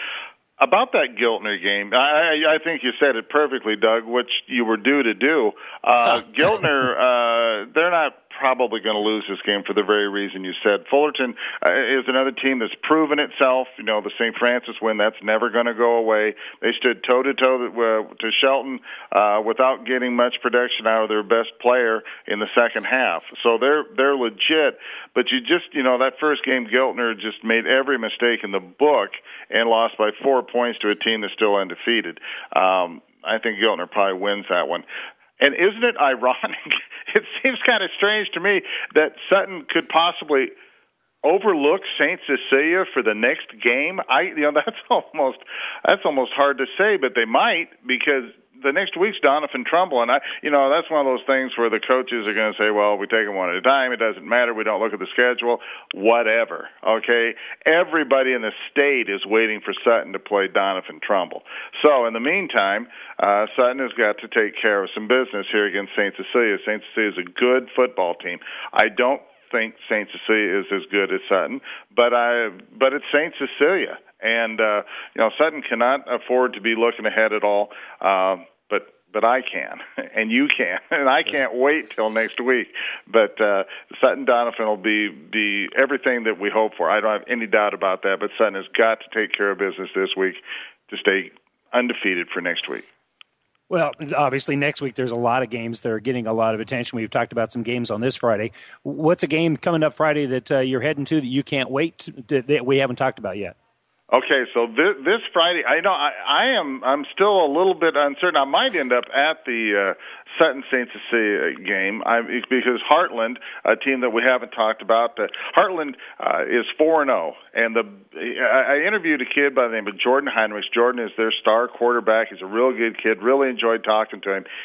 About that Giltner game, I, I think you said it perfectly, Doug, which you were due to do. Uh, Giltner, uh, they're not probably going to lose this game for the very reason you said. Fullerton uh, is another team that's proven itself. You know, the Saint Francis win, that's never going to go away. They stood toe-to-toe to Shelton uh, without getting much production out of their best player in the second half. So they're they're legit. But you just, you know, that first game, Giltner just made every mistake in the book and lost by four points to a team that's still undefeated. Um, I think Giltner probably wins that one. And isn't it ironic? It seems kind of strange to me that Sutton could possibly overlook Saint Cecilia for the next game. I, you know, that's almost that's almost hard to say, but they might, because the next week's Doniphan Trumbull, and I, you know, that's one of those things where the coaches are going to say, "Well, we take them one at a time. It doesn't matter. We don't look at the schedule. Whatever." Okay, everybody in the state is waiting for Sutton to play Doniphan Trumbull. So, in the meantime, uh, Sutton has got to take care of some business here against Saint Cecilia. Saint Cecilia is a good football team. I don't think Saint Cecilia is as good as Sutton, but I, but it's Saint Cecilia. And, uh, you know, Sutton cannot afford to be looking ahead at all, uh, but but I can, and you can, and I can't wait till next week. But uh, Sutton Doniphan will be, be everything that we hope for. I don't have any doubt about that, but Sutton has got to take care of business this week to stay undefeated for next week. Well, obviously, next week there's a lot of games that are getting a lot of attention. We've talked about some games on this Friday. What's a game coming up Friday that uh, you're heading to that you can't wait to, that we haven't talked about yet? Okay, so this, this Friday, I know I, I am. I'm still a little bit uncertain. I might end up at the uh, Sutton Saint Cecilia game I, because Heartland, a team that we haven't talked about, uh, Heartland uh, is four and zero, and the I, I interviewed a kid by the name of Jordan Heinrichs. Jordan is their star quarterback. He's a real good kid. Really enjoyed talking to him.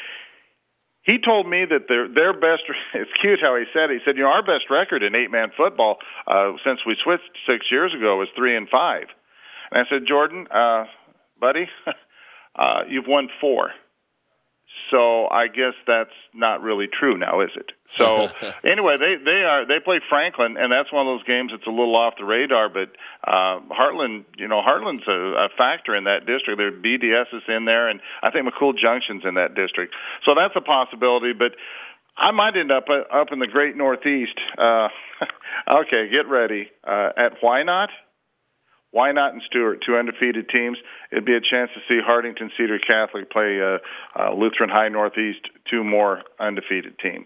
He told me that their their best. It's cute how he said it. He said, "You know, our best record in eight man football uh, since we switched six years ago was three and five." And I said, "Jordan, uh, buddy, uh, you've won four. So I guess that's not really true now, is it? So anyway, they they are they play Franklin, and that's one of those games that's a little off the radar. But uh, Heartland, you know, Heartland's a, a factor in that district. Their B D S is in there, and I think McCool Junction's in that district. So that's a possibility. But I might end up uh, up in the Great Northeast. Uh, okay, get ready uh, at Why Not? Why Not and Stewart, two undefeated teams. It'd be a chance to see Hartington Cedar Catholic play uh, uh, Lutheran High Northeast, two more undefeated teams.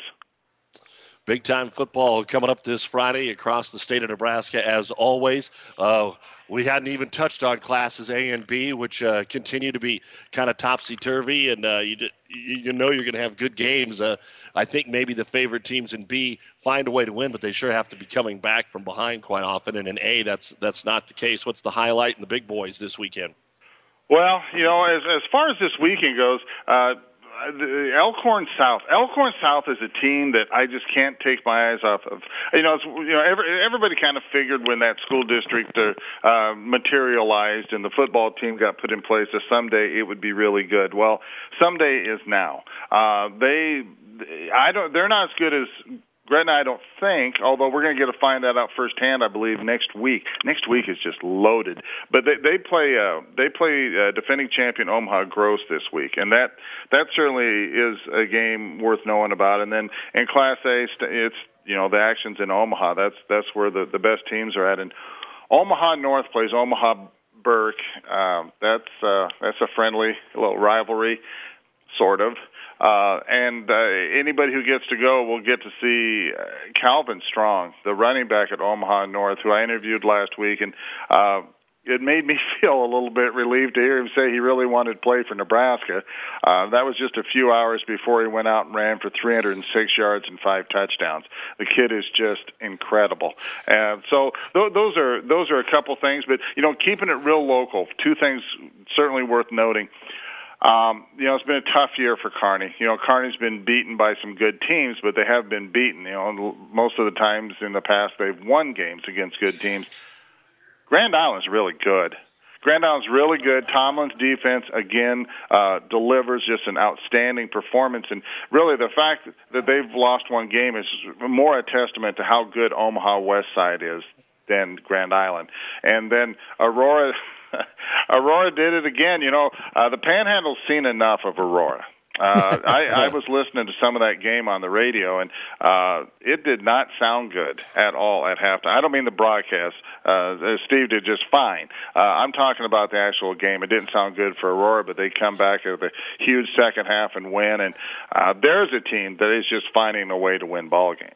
Big time football coming up this Friday across the state of Nebraska, as always. Uh, we hadn't even touched on classes A and B, which uh, continue to be kind of topsy-turvy, and uh, you, you know you're going to have good games. Uh, I think maybe the favorite teams in B find a way to win, but they sure have to be coming back from behind quite often. And in A, that's that's not the case. What's the highlight in the big boys this weekend? Well, you know, as as far as this weekend goes, uh, the Elkhorn South. Elkhorn South is a team that I just can't take my eyes off of. You know, it's, you know, every, everybody kind of figured when that school district uh, uh, materialized and the football team got put in place that someday it would be really good. Well, someday is now. Uh, they, I don't. They're not as good as Gretna, I don't think, although we're going to get to find that out firsthand, I believe, next week. Next week is just loaded. But they, they play uh, they play uh, defending champion Omaha Gross this week, and that that certainly is a game worth knowing about. And then in Class A, it's, you know, the action's in Omaha. That's that's where the, the best teams are at. And Omaha North plays Omaha Burke. Um, that's uh, that's a friendly little rivalry, sort of. Uh, and uh, anybody who gets to go will get to see uh, Calvin Strong, the running back at Omaha North, who I interviewed last week, and uh, it made me feel a little bit relieved to hear him say he really wanted to play for Nebraska. Uh, that was just a few hours before he went out and ran for three hundred six yards and five touchdowns. The kid is just incredible. And so th- those are those are a couple things, but you know, keeping it real local. Two things certainly worth noting. Um, you know, it's been a tough year for Kearney. You know, Kearney's been beaten by some good teams, but they have been beaten. You know, most of the times in the past they've won games against good teams. Grand Island's really good. Grand Island's really good. Tomlin's defense, again, uh, delivers just an outstanding performance. And really the fact that they've lost one game is more a testament to how good Omaha West Side is than Grand Island. And then Aurora... Aurora did it again. You know, uh, the Panhandle's seen enough of Aurora. Uh, I, I was listening to some of that game on the radio, and uh, it did not sound good at all at halftime. I don't mean the broadcast. Uh, Steve did just fine. Uh, I'm talking about the actual game. It didn't sound good for Aurora, but they come back with a huge second half and win. And uh, there's a team that is just finding a way to win ball games.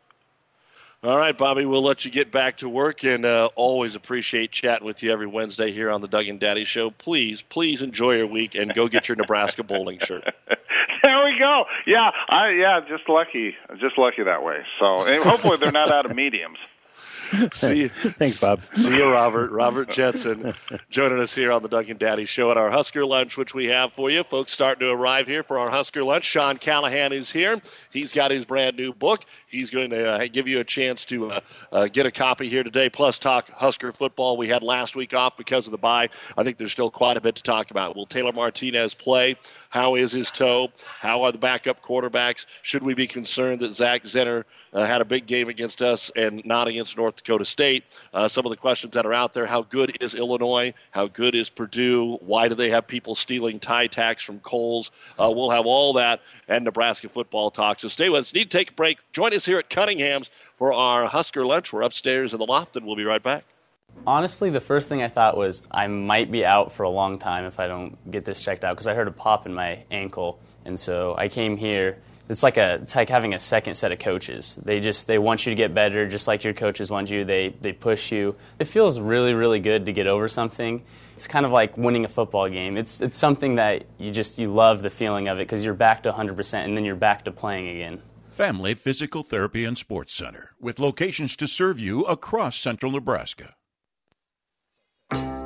All right, Bobby, we'll let you get back to work, and uh, always appreciate chatting with you every Wednesday here on the Doug and Daddy Show. Please, please enjoy your week and go get your Nebraska bowling shirt. There we go. Yeah, I yeah, just lucky, just lucky that way. So and hopefully they're not out of mediums. See you. Thanks, Bob. See you, Robert. Robert Jensen joining us here on the Doug and Daddy Show at our Husker Lunch, which we have for you. Folks starting to arrive here for our Husker Lunch. Sean Callahan is here. He's got his brand new book. He's going to uh, give you a chance to uh, uh, get a copy here today, plus talk Husker football. We had last week off because of the bye. I think there's still quite a bit to talk about. Will Taylor Martinez play? How is his toe? How are the backup quarterbacks? Should we be concerned that Zach Zenner uh, had a big game against us and not against North Dakota State? Uh, some of the questions that are out there. How good is Illinois? How good is Purdue? Why do they have people stealing tie tacks from Kohl's? Uh, we'll have all that and Nebraska football talk. So stay with us. Need to take a break. Join us here at Cunningham's for our Husker Lunch. We're upstairs in the loft, and we'll be right back. Honestly, the first thing I thought was I might be out for a long time if I don't get this checked out, because I heard a pop in my ankle, and so I came here. It's like a it's like having a second set of coaches. They just they want you to get better, just like your coaches want you. They they push you. It feels really really good to get over something. It's kind of like winning a football game. It's it's something that you just you love the feeling of it, because you're back to one hundred percent and then you're back to playing again. Family Physical Therapy and Sports Center, with locations to serve you across central Nebraska.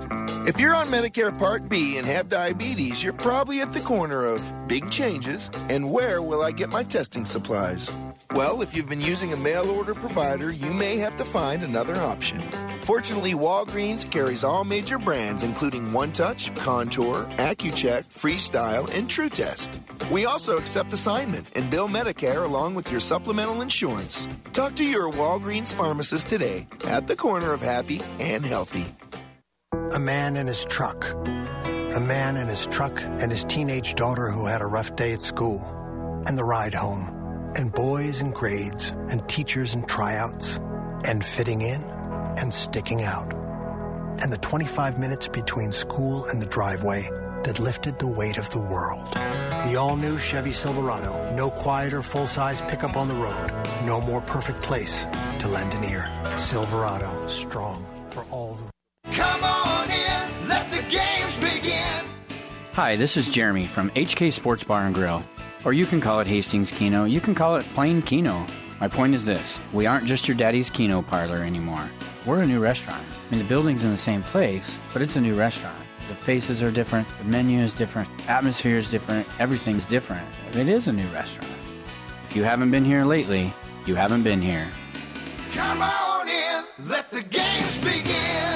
If you're on Medicare Part B and have diabetes, you're probably at the corner of big changes and where will I get my testing supplies? Well, if you've been using a mail order provider, you may have to find another option. Fortunately, Walgreens carries all major brands, including One Touch, Contour, Accucheck, Freestyle, and TrueTest. We also accept assignment and bill Medicare along with your supplemental insurance. Talk to your Walgreens pharmacist today at the corner of happy and healthy. A man in his truck. A man in his truck and his teenage daughter who had a rough day at school. And the ride home. And boys and grades. And teachers and tryouts. And fitting in and sticking out. And the twenty-five minutes between school and the driveway that lifted the weight of the world. The all-new Chevy Silverado. No quieter full-size pickup on the road. No more perfect place to lend an ear. Silverado. Strong for all the... Come on in, let the games begin. Hi, this is Jeremy from H K Sports Bar and Grill. Or you can call it Hastings Keno. You can call it plain Keno. My point is this. We aren't just your daddy's Keno parlor anymore. We're a new restaurant. I mean, the building's in the same place, but it's a new restaurant. The faces are different. The menu is different. Atmosphere is different. Everything's different. It is a new restaurant. If you haven't been here lately, you haven't been here. Come on in, let the games begin.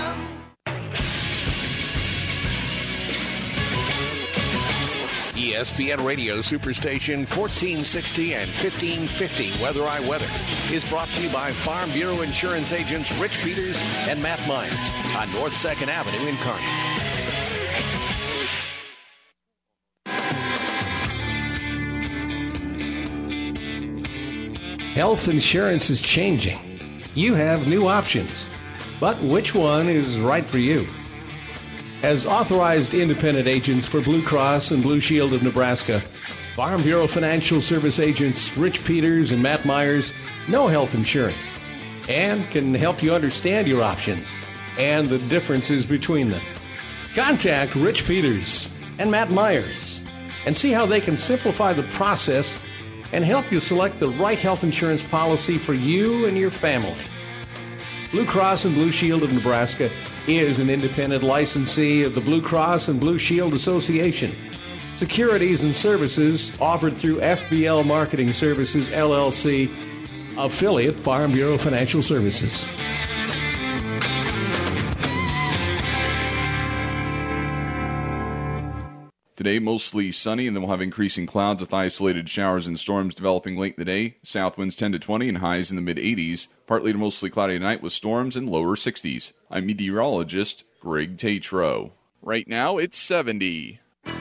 E S P N Radio Superstation fourteen sixty and fifteen fifty Weather I Weather is brought to you by Farm Bureau Insurance agents Rich Peters and Matt Myers on North second Avenue in Kearney. Health insurance is changing. You have new options. But which one is right for you? As authorized independent agents for Blue Cross and Blue Shield of Nebraska, Farm Bureau Financial Service agents Rich Peters and Matt Myers know health insurance and can help you understand your options and the differences between them. Contact Rich Peters and Matt Myers and see how they can simplify the process and help you select the right health insurance policy for you and your family. Blue Cross and Blue Shield of Nebraska is an independent licensee of the Blue Cross and Blue Shield Association. Securities and services offered through F B L Marketing Services, L L C, affiliate Farm Bureau Financial Services. Today, mostly sunny, and then we'll have increasing clouds with isolated showers and storms developing late in the day. South winds ten to twenty and highs in the mid-eighties. Partly to mostly cloudy tonight with storms in lower sixties. I'm meteorologist Greg Tatro. Right now, it's seventy.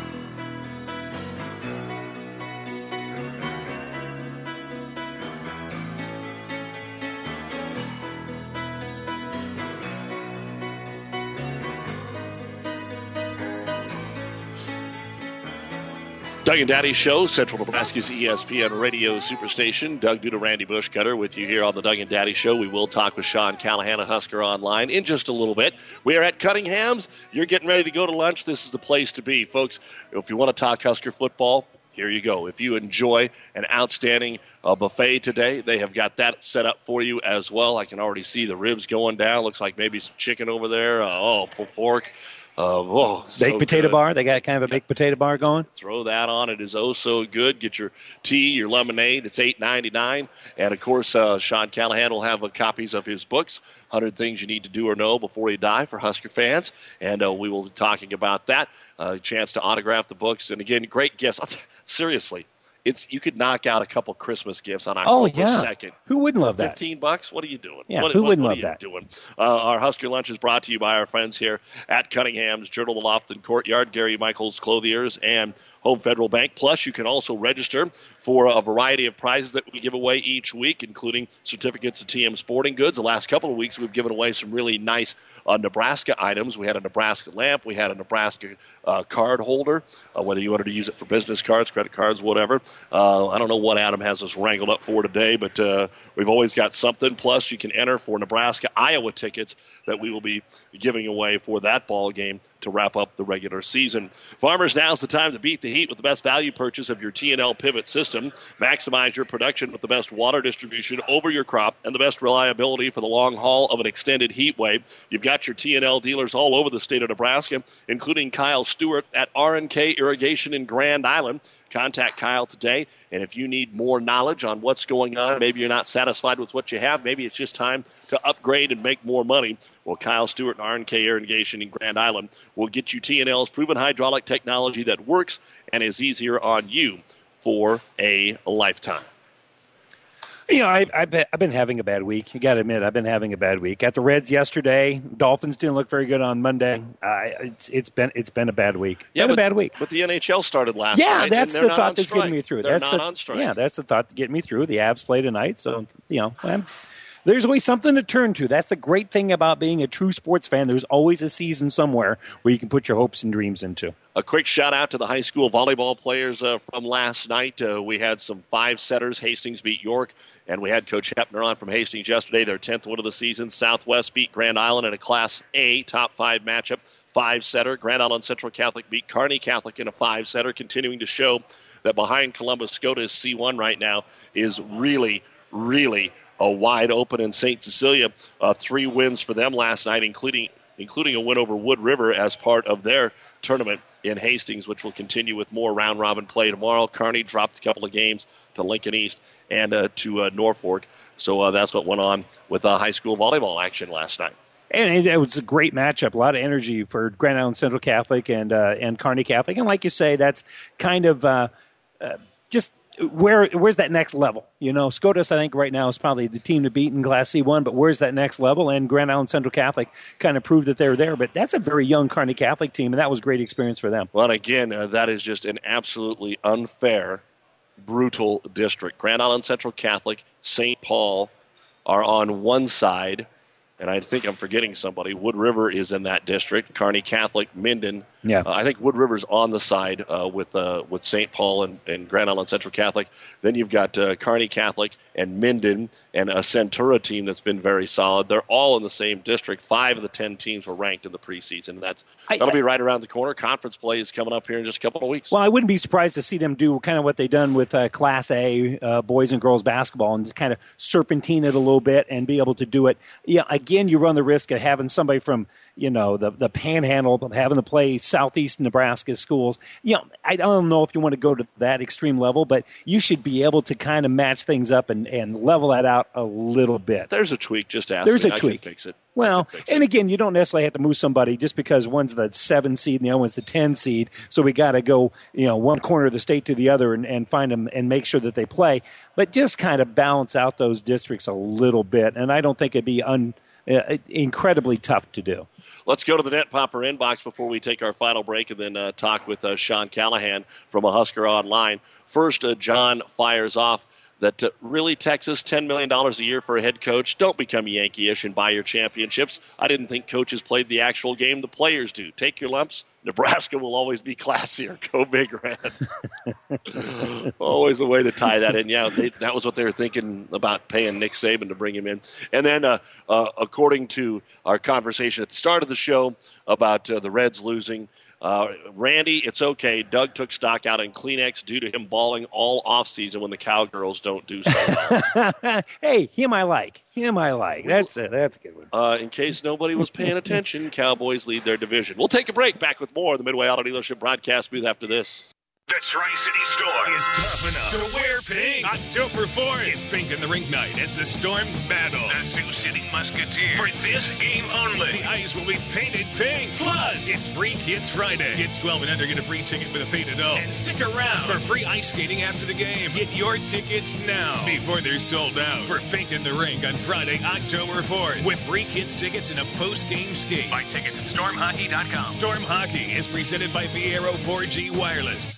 Doug and Daddy Show, Central Nebraska's E S P N Radio Superstation. Doug Duda, Randy Bushcutter with you here on the Doug and Daddy Show. We will talk with Sean Callahan of Husker Online in just a little bit. We are at Cunningham's. You're getting ready to go to lunch. This is the place to be. Folks, if you want to talk Husker football, here you go. If you enjoy an outstanding uh, buffet today, they have got that set up for you as well. I can already see the ribs going down. Looks like maybe some chicken over there. Uh, oh, pork. Uh, oh, baked so potato good. bar. They got kind of a baked potato bar going. Throw that on. It is oh so good. Get your tea, your lemonade. It's eight ninety-nine. And, of course, uh, Sean Callahan will have uh, copies of his books, one hundred Things You Need to Do or Know Before You Die for Husker fans. And uh, we will be talking about that. A uh, chance to autograph the books. And, again, great gifts. Seriously. It's you could knock out a couple Christmas gifts on October oh, yeah. second. Who wouldn't love that? Fifteen bucks. What are you doing? Yeah, what, who what, wouldn't what love are you that? Doing? Uh, our Husker Lunch is brought to you by our friends here at Cunningham's, Journal of Lofton Courtyard, Gary Michaels Clothiers, and Home Federal Bank. Plus, you can also register for a variety of prizes that we give away each week, including certificates of T M Sporting Goods. The last couple of weeks, we've given away some really nice uh, Nebraska items. We had a Nebraska lamp. We had a Nebraska uh, card holder, uh, whether you wanted to use it for business cards, credit cards, whatever. Uh, I don't know what Adam has us wrangled up for today, but uh, we've always got something. Plus, you can enter for Nebraska-Iowa tickets that we will be giving away for that ball game to wrap up the regular season. Farmers, now's the time to beat the heat with the best value purchase of your T and L Pivot system. Maximize your production with the best water distribution over your crop and the best reliability for the long haul of an extended heat wave. You've got your T and L dealers all over the state of Nebraska, including Kyle Stewart at R and K Irrigation in Grand Island. Contact Kyle today, and if you need more knowledge on what's going on, maybe you're not satisfied with what you have, maybe it's just time to upgrade and make more money, well, Kyle Stewart and R and K Irrigation in Grand Island will get you T and L's proven hydraulic technology that works and is easier on you for a lifetime. You know, I, I've, been, I've been having a bad week. You got to admit, I've been having a bad week. Got the Reds yesterday. Dolphins didn't look very good on Monday. Uh, it's, it's been it's been a bad week. Yeah, been but, a bad week. But the N H L started last yeah, night. Yeah, that's the thought that's strike. getting me through. They're that's not the, on strike. Yeah, that's the thought to get me through. The Abs play tonight, so you know, I'm, there's always something to turn to. That's the great thing about being a true sports fan. There's always a season somewhere where you can put your hopes and dreams into. A quick shout-out to the high school volleyball players uh, from last night. Uh, we had some five-setters. Hastings beat York, and we had Coach Hepner on from Hastings yesterday, their tenth win of the season. Southwest beat Grand Island in a Class A top-five matchup, five-setter. Grand Island Central Catholic beat Kearney Catholic in a five-setter, continuing to show that behind Columbus Scotus C one right now is really, really a wide open. In Saint Cecilia, uh, three wins for them last night, including including a win over Wood River as part of their tournament in Hastings, which will continue with more round-robin play tomorrow. Kearney dropped a couple of games to Lincoln East and uh, to uh, Norfolk. So uh, that's what went on with uh, high school volleyball action last night. And it was a great matchup, a lot of energy for Grand Island Central Catholic and uh, and Kearney Catholic. And like you say, that's kind of uh, uh, just where where's that next level? You know, SCOTUS, I think, right now is probably the team to beat in Class C one, but where's that next level? And Grand Island Central Catholic kind of proved that they're there. But that's a very young Kearney Catholic team, and that was a great experience for them. Well, again, uh, that is just an absolutely unfair, brutal district. Grand Island Central Catholic, Saint Paul are on one side, and I think I'm forgetting somebody. Wood River is in that district. Kearney Catholic, Minden. Yeah. Uh, I think Wood River's on the side uh, with uh, with Saint Paul and, and Grand Island Central Catholic. Then you've got uh, Kearney Catholic and Minden and a Centura team that's been very solid. They're all in the same district. Five of the ten teams were ranked in the preseason. That's I, that'll I, be right around the corner. Conference play is coming up here in just a couple of weeks. Well, I wouldn't be surprised to see them do kind of what they've done with uh, Class A uh, boys and girls basketball and just kind of serpentine it a little bit and be able to do it. Yeah, again, you run the risk of having somebody from, you know, the, the panhandle, having to play southeast Nebraska schools. You know, I don't know if you want to go to that extreme level, but you should be able to kind of match things up and, and level that out a little bit. There's a tweak. Just ask There's me. a I tweak. Can fix it. Well, fix and it. again, you don't necessarily have to move somebody just because one's the seven seed and the other one's the ten seed. So we got to go, you know, one corner of the state to the other and, and find them and make sure that they play. But just kind of balance out those districts a little bit. And I don't think it'd be un, uh, incredibly tough to do. Let's go to the Net Popper inbox before we take our final break and then uh, talk with uh, Sean Callahan from a Husker Online. First, uh, John fires off that uh, really, Texas, ten million dollars a year for a head coach. Don't become Yankee-ish and buy your championships. I didn't think coaches played the actual game the players do. Take your lumps. Nebraska will always be classier. Go Big Red. Always a way to tie that in. Yeah, they, that was what they were thinking about paying Nick Saban to bring him in. And then, uh, uh, according to our conversation at the start of the show about uh, the Reds losing, Uh, Randy, it's okay. Doug took stock out in Kleenex due to him bawling all offseason when the Cowgirls don't do so. Hey, him I like. Him I like. That's a, that's a good one. Uh, in case nobody was paying attention, Cowboys lead their division. We'll take a break. Back with more of the Midway Auto Dealership broadcast booth after this. The Tri-City Storm is tough enough to wear pink. October fourth is Pink in the Rink Night as the Storm battle the Sioux City Musketeers. For this game only, the ice will be painted pink. Plus, it's Free Kids Friday. Kids twelve and under get a free ticket with a paid adult. And stick around for free ice skating after the game. Get your tickets now before they're sold out for Pink in the Rink on Friday, October fourth with free kids tickets and a post-game skate. Buy tickets at storm hockey dot com. Storm Hockey is presented by Viero four G Wireless.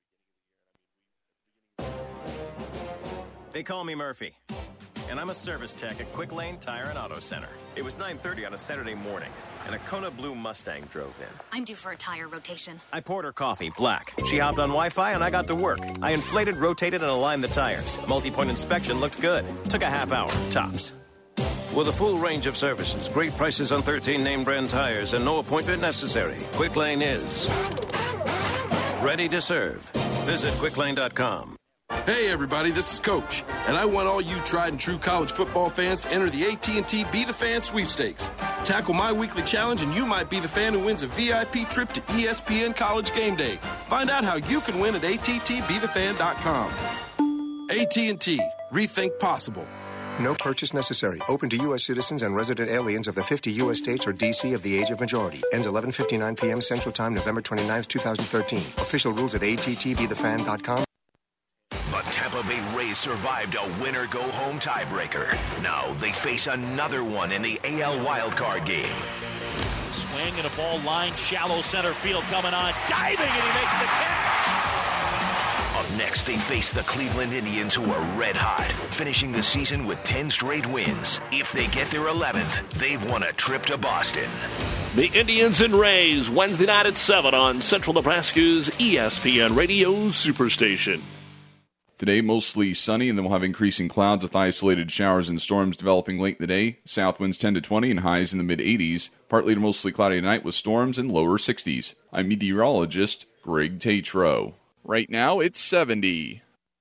They call me Murphy, and I'm a service tech at Quick Lane Tire and Auto Center. It was nine thirty on a Saturday morning, and a Kona Blue Mustang drove in. I'm due for a tire rotation. I poured her coffee, black. She hopped on Wi-Fi, and I got to work. I inflated, rotated, and aligned the tires. Multi-point inspection looked good. Took a half hour, tops. With a full range of services, great prices on thirteen name brand tires, and no appointment necessary, Quick Lane is ready to serve. Visit quick lane dot com. Hey everybody, this is Coach, and I want all you tried and true college football fans to enter the A T and T Be the Fan sweepstakes. Tackle my weekly challenge and you might be the fan who wins a V I P trip to E S P N College Game Day. Find out how you can win at A T T be the fan dot com. A T and T, rethink possible. No purchase necessary. Open to U S citizens and resident aliens of the fifty U S states or D C of the age of majority. Ends eleven fifty-nine p.m. Central Time, November twenty-ninth, twenty thirteen. Official rules at A T T be the fan dot com. The Tampa Bay Rays survived a winner-go-home tiebreaker. Now they face another one in the A L wildcard game. Swing and a ball line, shallow center field coming on. Diving, and he makes the catch. Up next, they face the Cleveland Indians, who are red hot, finishing the season with ten straight wins. If they get their eleventh, they've won a trip to Boston. The Indians and Rays, Wednesday night at seven on Central Nebraska's E S P N Radio Superstation. Today, mostly sunny, and then we'll have increasing clouds with isolated showers and storms developing late in the day. South winds ten to twenty and highs in the mid-eighties. Partly to mostly cloudy tonight with storms in lower sixties. I'm meteorologist Greg Tatro. Right now, it's seventy.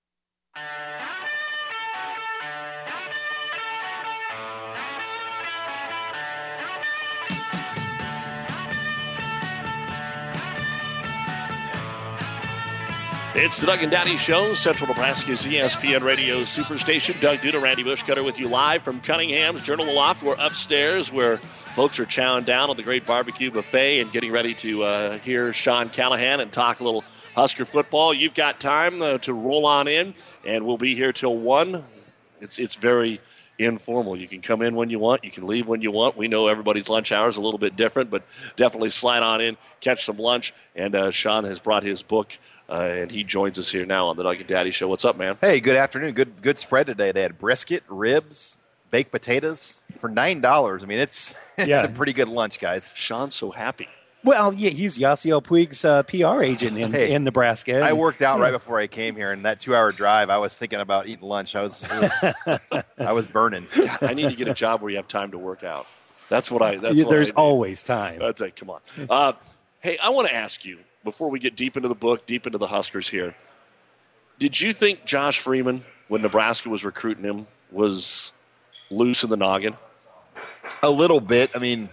It's the Doug and Daddy Show, Central Nebraska's E S P N Radio Superstation. Doug Duda, Randy Bushcutter with you live from Cunningham's Journal Loft. We're upstairs where folks are chowing down on the great barbecue buffet and getting ready to uh, hear Sean Callahan and talk a little Husker football. You've got time uh, to roll on in, and we'll be here till one. It's it's very informal. You can come in when you want. You can leave when you want. We know everybody's lunch hour is a little bit different, but definitely slide on in, catch some lunch. And uh, Sean has brought his book, uh, and he joins us here now on the Doug and Daddy Show. What's up, man? Hey, good afternoon. Good good spread today. They had brisket, ribs, baked potatoes for nine dollars. I mean, it's it's Yeah. a pretty good lunch, guys. Sean's so happy. Well, yeah, he's Yasiel Puig's uh, P R agent in, Hey, in Nebraska. I worked out Yeah. right before I came here, and that two-hour drive, I was thinking about eating lunch. I was, it was I was burning. God, I need to get a job where you have time to work out. That's what I. That's Yeah, what there's I always time. That's like, come on. Uh, hey, I want to ask you before we get deep into the book, deep into the Huskers here. Did you think Josh Freeman, when Nebraska was recruiting him, was loose in the noggin? A little bit. I mean,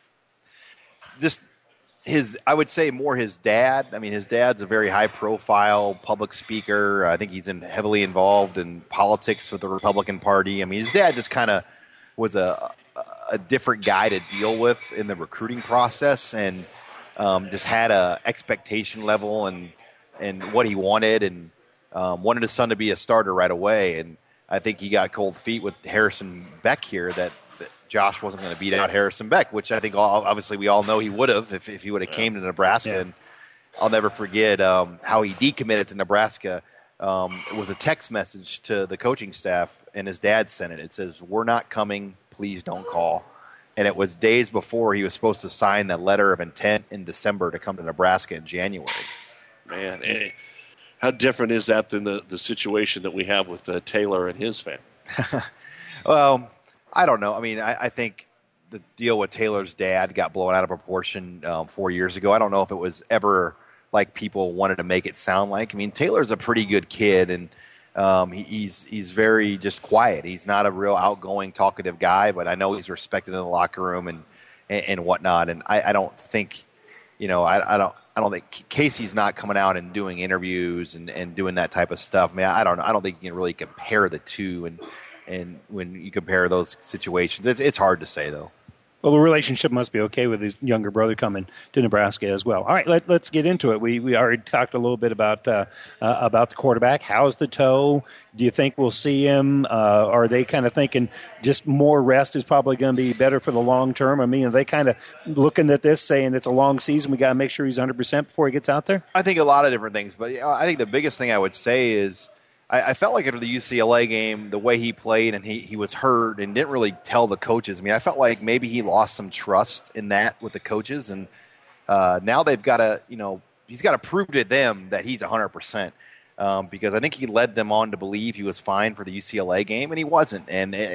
just his, I would say more his dad. I mean, his dad's a very high-profile public speaker. I think he's in, heavily involved in politics with the Republican Party. I mean, his dad just kind of was a, a different guy to deal with in the recruiting process, and um, just had a expectation level and and what he wanted, and um, wanted his son to be a starter right away. And I think he got cold feet with Harrison Beck here, that, that Josh wasn't going to beat out Harrison Beck, which I think all, obviously we all know he would have if, if he would have yeah. came to Nebraska. Yeah. And I'll never forget um, how he decommitted to Nebraska. Um, it was a text message to the coaching staff, and his dad sent it. It says, "We're not coming. Please don't call." And it was days before he was supposed to sign that letter of intent in December to come to Nebraska in January. Man, eh, how different is that than the, the situation that we have with uh, Taylor and his family? Well, I don't know. I mean, I, I think the deal with Taylor's dad got blown out of proportion um, four years ago. I don't know if it was ever like people wanted to make it sound like. I mean, Taylor's a pretty good kid, and um, he, he's he's very just quiet. He's not a real outgoing, talkative guy, but I know he's respected in the locker room and and, and whatnot. And I, I don't think, you know, I, I don't I don't think Casey's not coming out and doing interviews and, and doing that type of stuff. I mean, I don't know. I don't think you can really compare the two, and and when you compare those situations, it's it's hard to say though. Well, the relationship must be okay with his younger brother coming to Nebraska as well. All right, let, let's get into it. We we already talked a little bit about uh, uh, about the quarterback. How's the toe? Do you think we'll see him? Uh, are they kind of thinking just more rest is probably going to be better for the long term? I mean, are they kind of looking at this saying it's a long season, we got to make sure he's one hundred percent before he gets out there? I think a lot of different things, but you know, I think the biggest thing I would say is I, I felt like after the U C L A game, the way he played and he, he was hurt and didn't really tell the coaches. I mean, I felt like maybe he lost some trust in that with the coaches, and uh, now they've got to, you know, he's got to prove to them that he's one hundred percent. Um, because I think he led them on to believe he was fine for the U C L A game, and he wasn't. And it,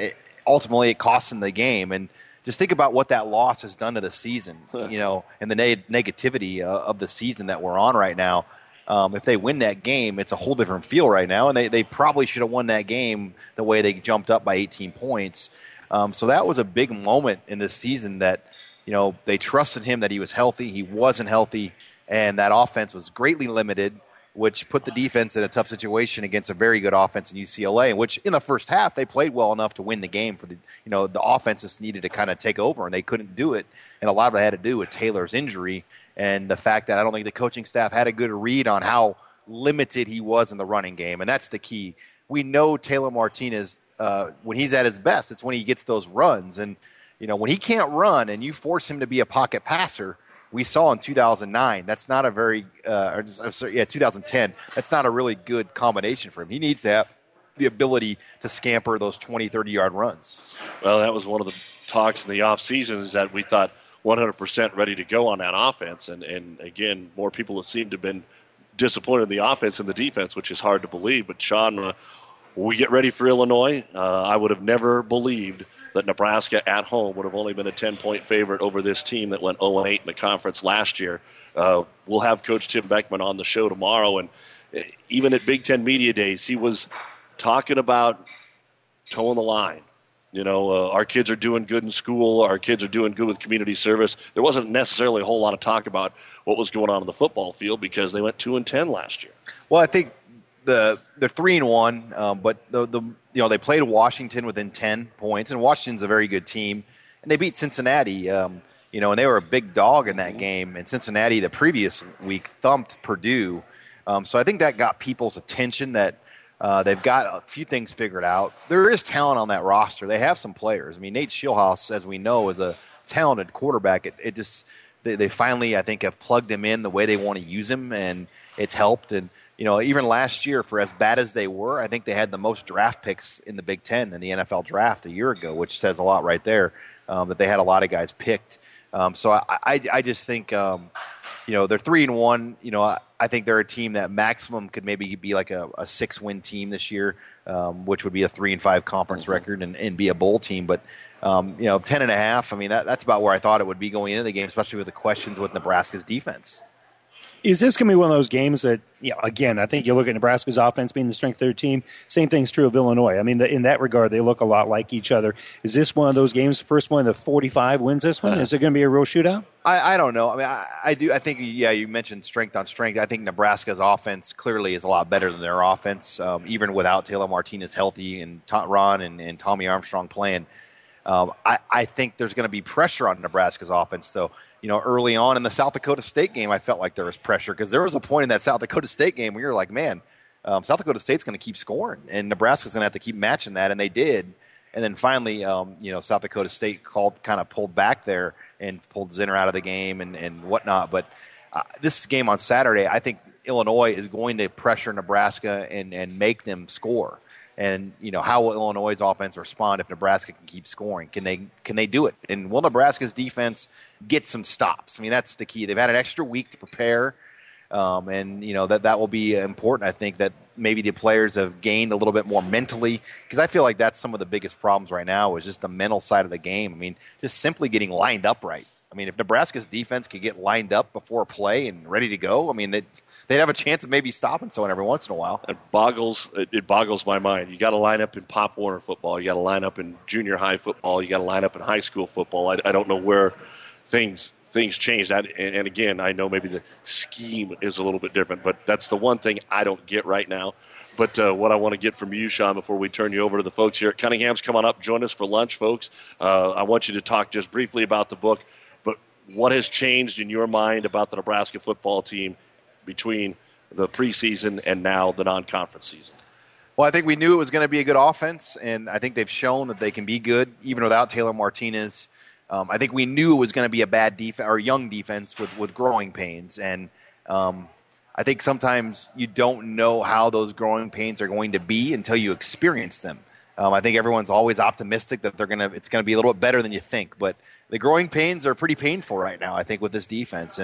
ultimately it cost them the game. And just think about what that loss has done to the season, you know, and the ne- negativity uh, of the season that we're on right now. Um, if they win that game, it's a whole different feel right now, and they, they probably should have won that game the way they jumped up by eighteen points. Um, so that was a big moment in this season that, you know, they trusted him that he was healthy. He wasn't healthy, and that offense was greatly limited, which put the defense in a tough situation against a very good offense in U C L A, in which in the first half they played well enough to win the game. For the you know the offense just needed to kind of take over, and they couldn't do it. And a lot of it had to do with Taylor's injury and the fact that I don't think the coaching staff had a good read on how limited he was in the running game, and that's the key. We know Taylor Martinez, uh, when he's at his best, it's when he gets those runs. And you know when he can't run and you force him to be a pocket passer, we saw in two thousand nine, that's not a very, uh, or, sorry, yeah, two thousand ten, that's not a really good combination for him. He needs to have the ability to scamper those twenty, thirty-yard runs. Well, that was one of the talks in the offseason is that we thought one hundred percent ready to go on that offense. And, and again, more people have seemed to have been disappointed in the offense and the defense, which is hard to believe. But, Sean, uh, when we get ready for Illinois, uh, I would have never believed that Nebraska at home would have only been a ten-point favorite over this team that went oh and eight in the conference last year. Uh, we'll have Coach Tim Beckman on the show tomorrow, and even at Big Ten Media Days, he was talking about toeing the line. You know, uh, our kids are doing good in school. Our kids are doing good with community service. There wasn't necessarily a whole lot of talk about what was going on in the football field because they went two and ten last year. Well, I think the they're three and one, um, but the the you know they played Washington within ten points, and Washington's a very good team, and they beat Cincinnati. Um, you know, and they were a big dog in that game. And Cincinnati the previous week thumped Purdue, um, so I think that got people's attention that. Uh, they've got a few things figured out. There is talent on that roster. They have some players. I mean, Nate Schillhouse, as we know, is a talented quarterback. It, it just they, they finally, I think, have plugged him in the way they want to use him, and it's helped. And you know, even last year, for as bad as they were, I think they had the most draft picks in the Big Ten in the N F L draft a year ago, which says a lot right there. Um, that they had a lot of guys picked. Um, so I, I, I just think. Um, You know, they're three and one. You know, I, I think they're a team that maximum could maybe be like a, a six-win team this year, um, which would be a three and five conference mm-hmm. record and, and be a bowl team. But um, you know, ten and a half. I mean, that, that's about where I thought it would be going into the game, especially with the questions with Nebraska's defense. Is this going to be one of those games that, you know, again, I think you look at Nebraska's offense being the strength of their team. Same thing's true of Illinois. I mean, the, in that regard, they look a lot like each other. Is this one of those games, the first one of the forty-five wins this one? Uh-huh. Is it going to be a real shootout? I, I don't know. I mean, I, I do. I think, yeah, you mentioned strength on strength. I think Nebraska's offense clearly is a lot better than their offense, um, even without Taylor Martinez healthy and Tom, Ron and, and Tommy Armstrong playing. Um, I, I think there's going to be pressure on Nebraska's offense, though. You know, early on in the South Dakota State game, I felt like there was pressure because there was a point in that South Dakota State game where you're like, man, um, South Dakota State's going to keep scoring, and Nebraska's going to have to keep matching that, and they did. And then finally, um, you know, South Dakota State called, kind of pulled back there and pulled Zinner out of the game and, and whatnot. But uh, this game on Saturday, I think Illinois is going to pressure Nebraska and, and make them score. And, you know, how will Illinois' offense respond if Nebraska can keep scoring? Can they can they do it? And will Nebraska's defense get some stops? I mean, that's the key. They've had an extra week to prepare, um, and, you know, that, that will be important. I think that maybe the players have gained a little bit more mentally, because I feel like that's some of the biggest problems right now is just the mental side of the game. I mean, just simply getting lined up right. I mean, if Nebraska's defense could get lined up before a play and ready to go, I mean, they'd, they'd have a chance of maybe stopping someone every once in a while. It boggles it, it boggles my mind. You got to line up in Pop Warner football. You got to line up in junior high football. You got to line up in high school football. I, I don't know where things things change. That, and, and again, I know maybe the scheme is a little bit different, but that's the one thing I don't get right now. But uh, what I want to get from you, Sean, before we turn you over to the folks here at Cunningham's, come on up, join us for lunch, folks. Uh, I want you to talk just briefly about the book. What has changed in your mind about the Nebraska football team between the preseason and now the non-conference season? Well, I think we knew it was going to be a good offense, and I think they've shown that they can be good even without Taylor Martinez. Um, I think we knew it was going to be a bad defense or young defense with, with growing pains, and um, I think sometimes you don't know how those growing pains are going to be until you experience them. Um, I think everyone's always optimistic that they're gonna it's going to be a little bit better than you think, but the growing pains are pretty painful right now, I think, with this defense. And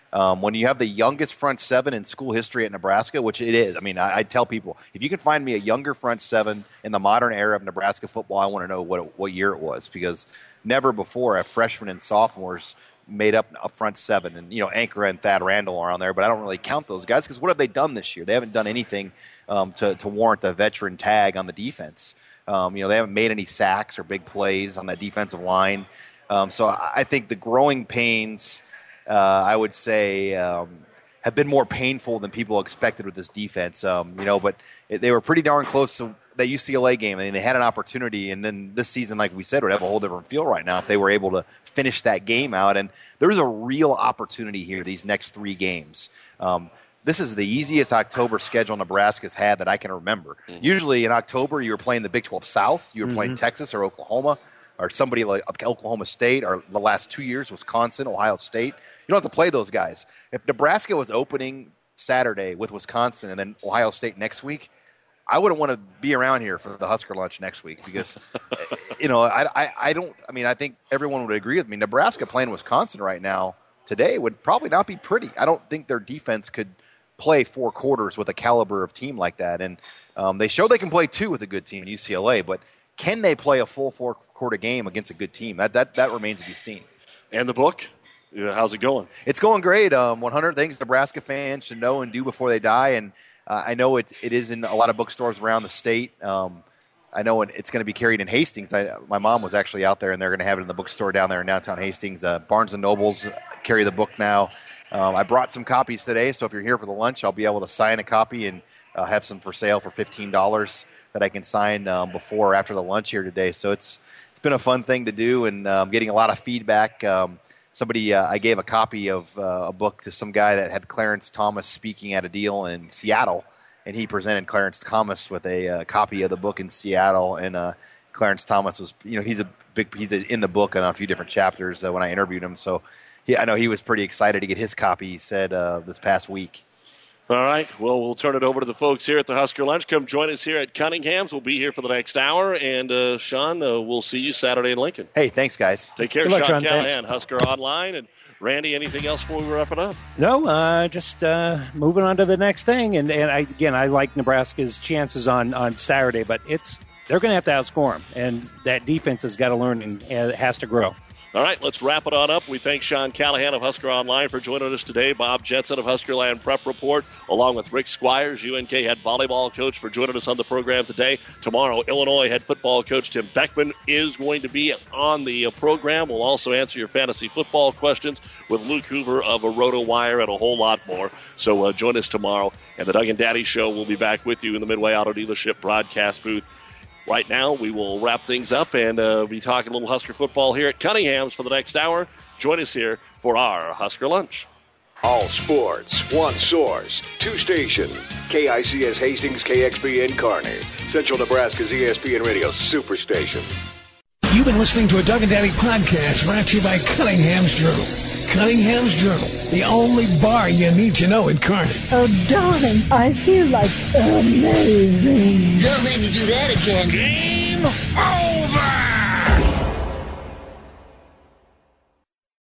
Um, when you have the youngest front seven in school history at Nebraska, which it is, I mean, I, I tell people, if you can find me a younger front seven in the modern era of Nebraska football, I want to know what what year it was, because never before have freshmen and sophomores made up a front seven. And, you know, Anchor and Thad Randall are on there, but I don't really count those guys because what have they done this year? They haven't done anything um, to, to warrant the veteran tag on the defense. Um, you know, they haven't made any sacks or big plays on that defensive line. Um, so I think the growing pains – Uh, I would say um, have been more painful than people expected with this defense. Um, you know, but it, they were pretty darn close to that U C L A game. I mean, they had an opportunity, and then this season, like we said, would have a whole different feel right now if they were able to finish that game out. And there's a real opportunity here these next three games. Um, this is the easiest October schedule Nebraska's had that I can remember. Mm-hmm. Usually in October, you were playing the Big twelve South. You were mm-hmm. playing Texas or Oklahoma or somebody like Oklahoma State, or the last two years, Wisconsin, Ohio State. You don't have to play those guys. If Nebraska was opening Saturday with Wisconsin and then Ohio State next week, I wouldn't want to be around here for the Husker lunch next week because, you know, I, I, I don't – I mean, I think everyone would agree with me. Nebraska playing Wisconsin right now today would probably not be pretty. I don't think their defense could play four quarters with a caliber of team like that. And um, they showed they can play two with a good team in U C L A, but can they play a full four-quarter game against a good team? That, that, that remains to be seen. And the book? Yeah, how's it going? It's going great. Um, one hundred things Nebraska fans should know and do before they die. And uh, I know it, it is in a lot of bookstores around the state. Um, I know it, it's going to be carried in Hastings. I, my mom was actually out there, and they're going to have it in the bookstore down there in downtown Hastings. Uh, Barnes and Nobles carry the book now. Um, I brought some copies today, so if you're here for the lunch, I'll be able to sign a copy and uh, have some for sale for fifteen dollars that I can sign um, before or after the lunch here today. So it's it's been a fun thing to do, and um, getting a lot of feedback. Um, Somebody, uh, I gave a copy of uh, a book to some guy that had Clarence Thomas speaking at a deal in Seattle, and he presented Clarence Thomas with a uh, copy of the book in Seattle. And uh, Clarence Thomas was, you know, he's a big, he's a, in the book on a few different chapters uh, when I interviewed him. So he, I know he was pretty excited to get his copy. He said uh, this past week. All right. Well, we'll turn it over to the folks here at the Husker Lunch. Come join us here at Cunningham's. We'll be here for the next hour. And, uh, Sean, uh, we'll see you Saturday in Lincoln. Hey, thanks, guys. Take care, Good Sean luck, Sean. Callahan, Thanks. Husker Online. And, Randy, anything else before we wrap it up? No, uh, just uh, moving on to the next thing. And, and I, again, I like Nebraska's chances on, on Saturday, but it's they're going to have to outscore them. And that defense has got to learn and it has to grow. All right, let's wrap it on up. We thank Sean Callahan of Husker Online for joining us today, Bob Jetson of Huskerland Prep Report, along with Rick Squires, U N K head volleyball coach, for joining us on the program today. Tomorrow, Illinois head football coach Tim Beckman is going to be on the program. We'll also answer your fantasy football questions with Luke Hoover of a RotoWire and a whole lot more. So uh, join us tomorrow, and the Doug and Daddy Show will be back with you in the Midway Auto Dealership broadcast booth. Right now, we will wrap things up and uh, be talking a little Husker football here at Cunningham's for the next hour. Join us here for our Husker Lunch. All sports, one source, two stations. K I C S Hastings, K X P N Kearney. Central Nebraska's E S P N Radio Superstation. You've been listening to a Doug and Daddy podcast brought to you by Cunningham's Journal. Cunningham's Journal, the only bar you need to know in Kearney. Oh, darling, I feel like amazing. Don't make me do that again. Game on!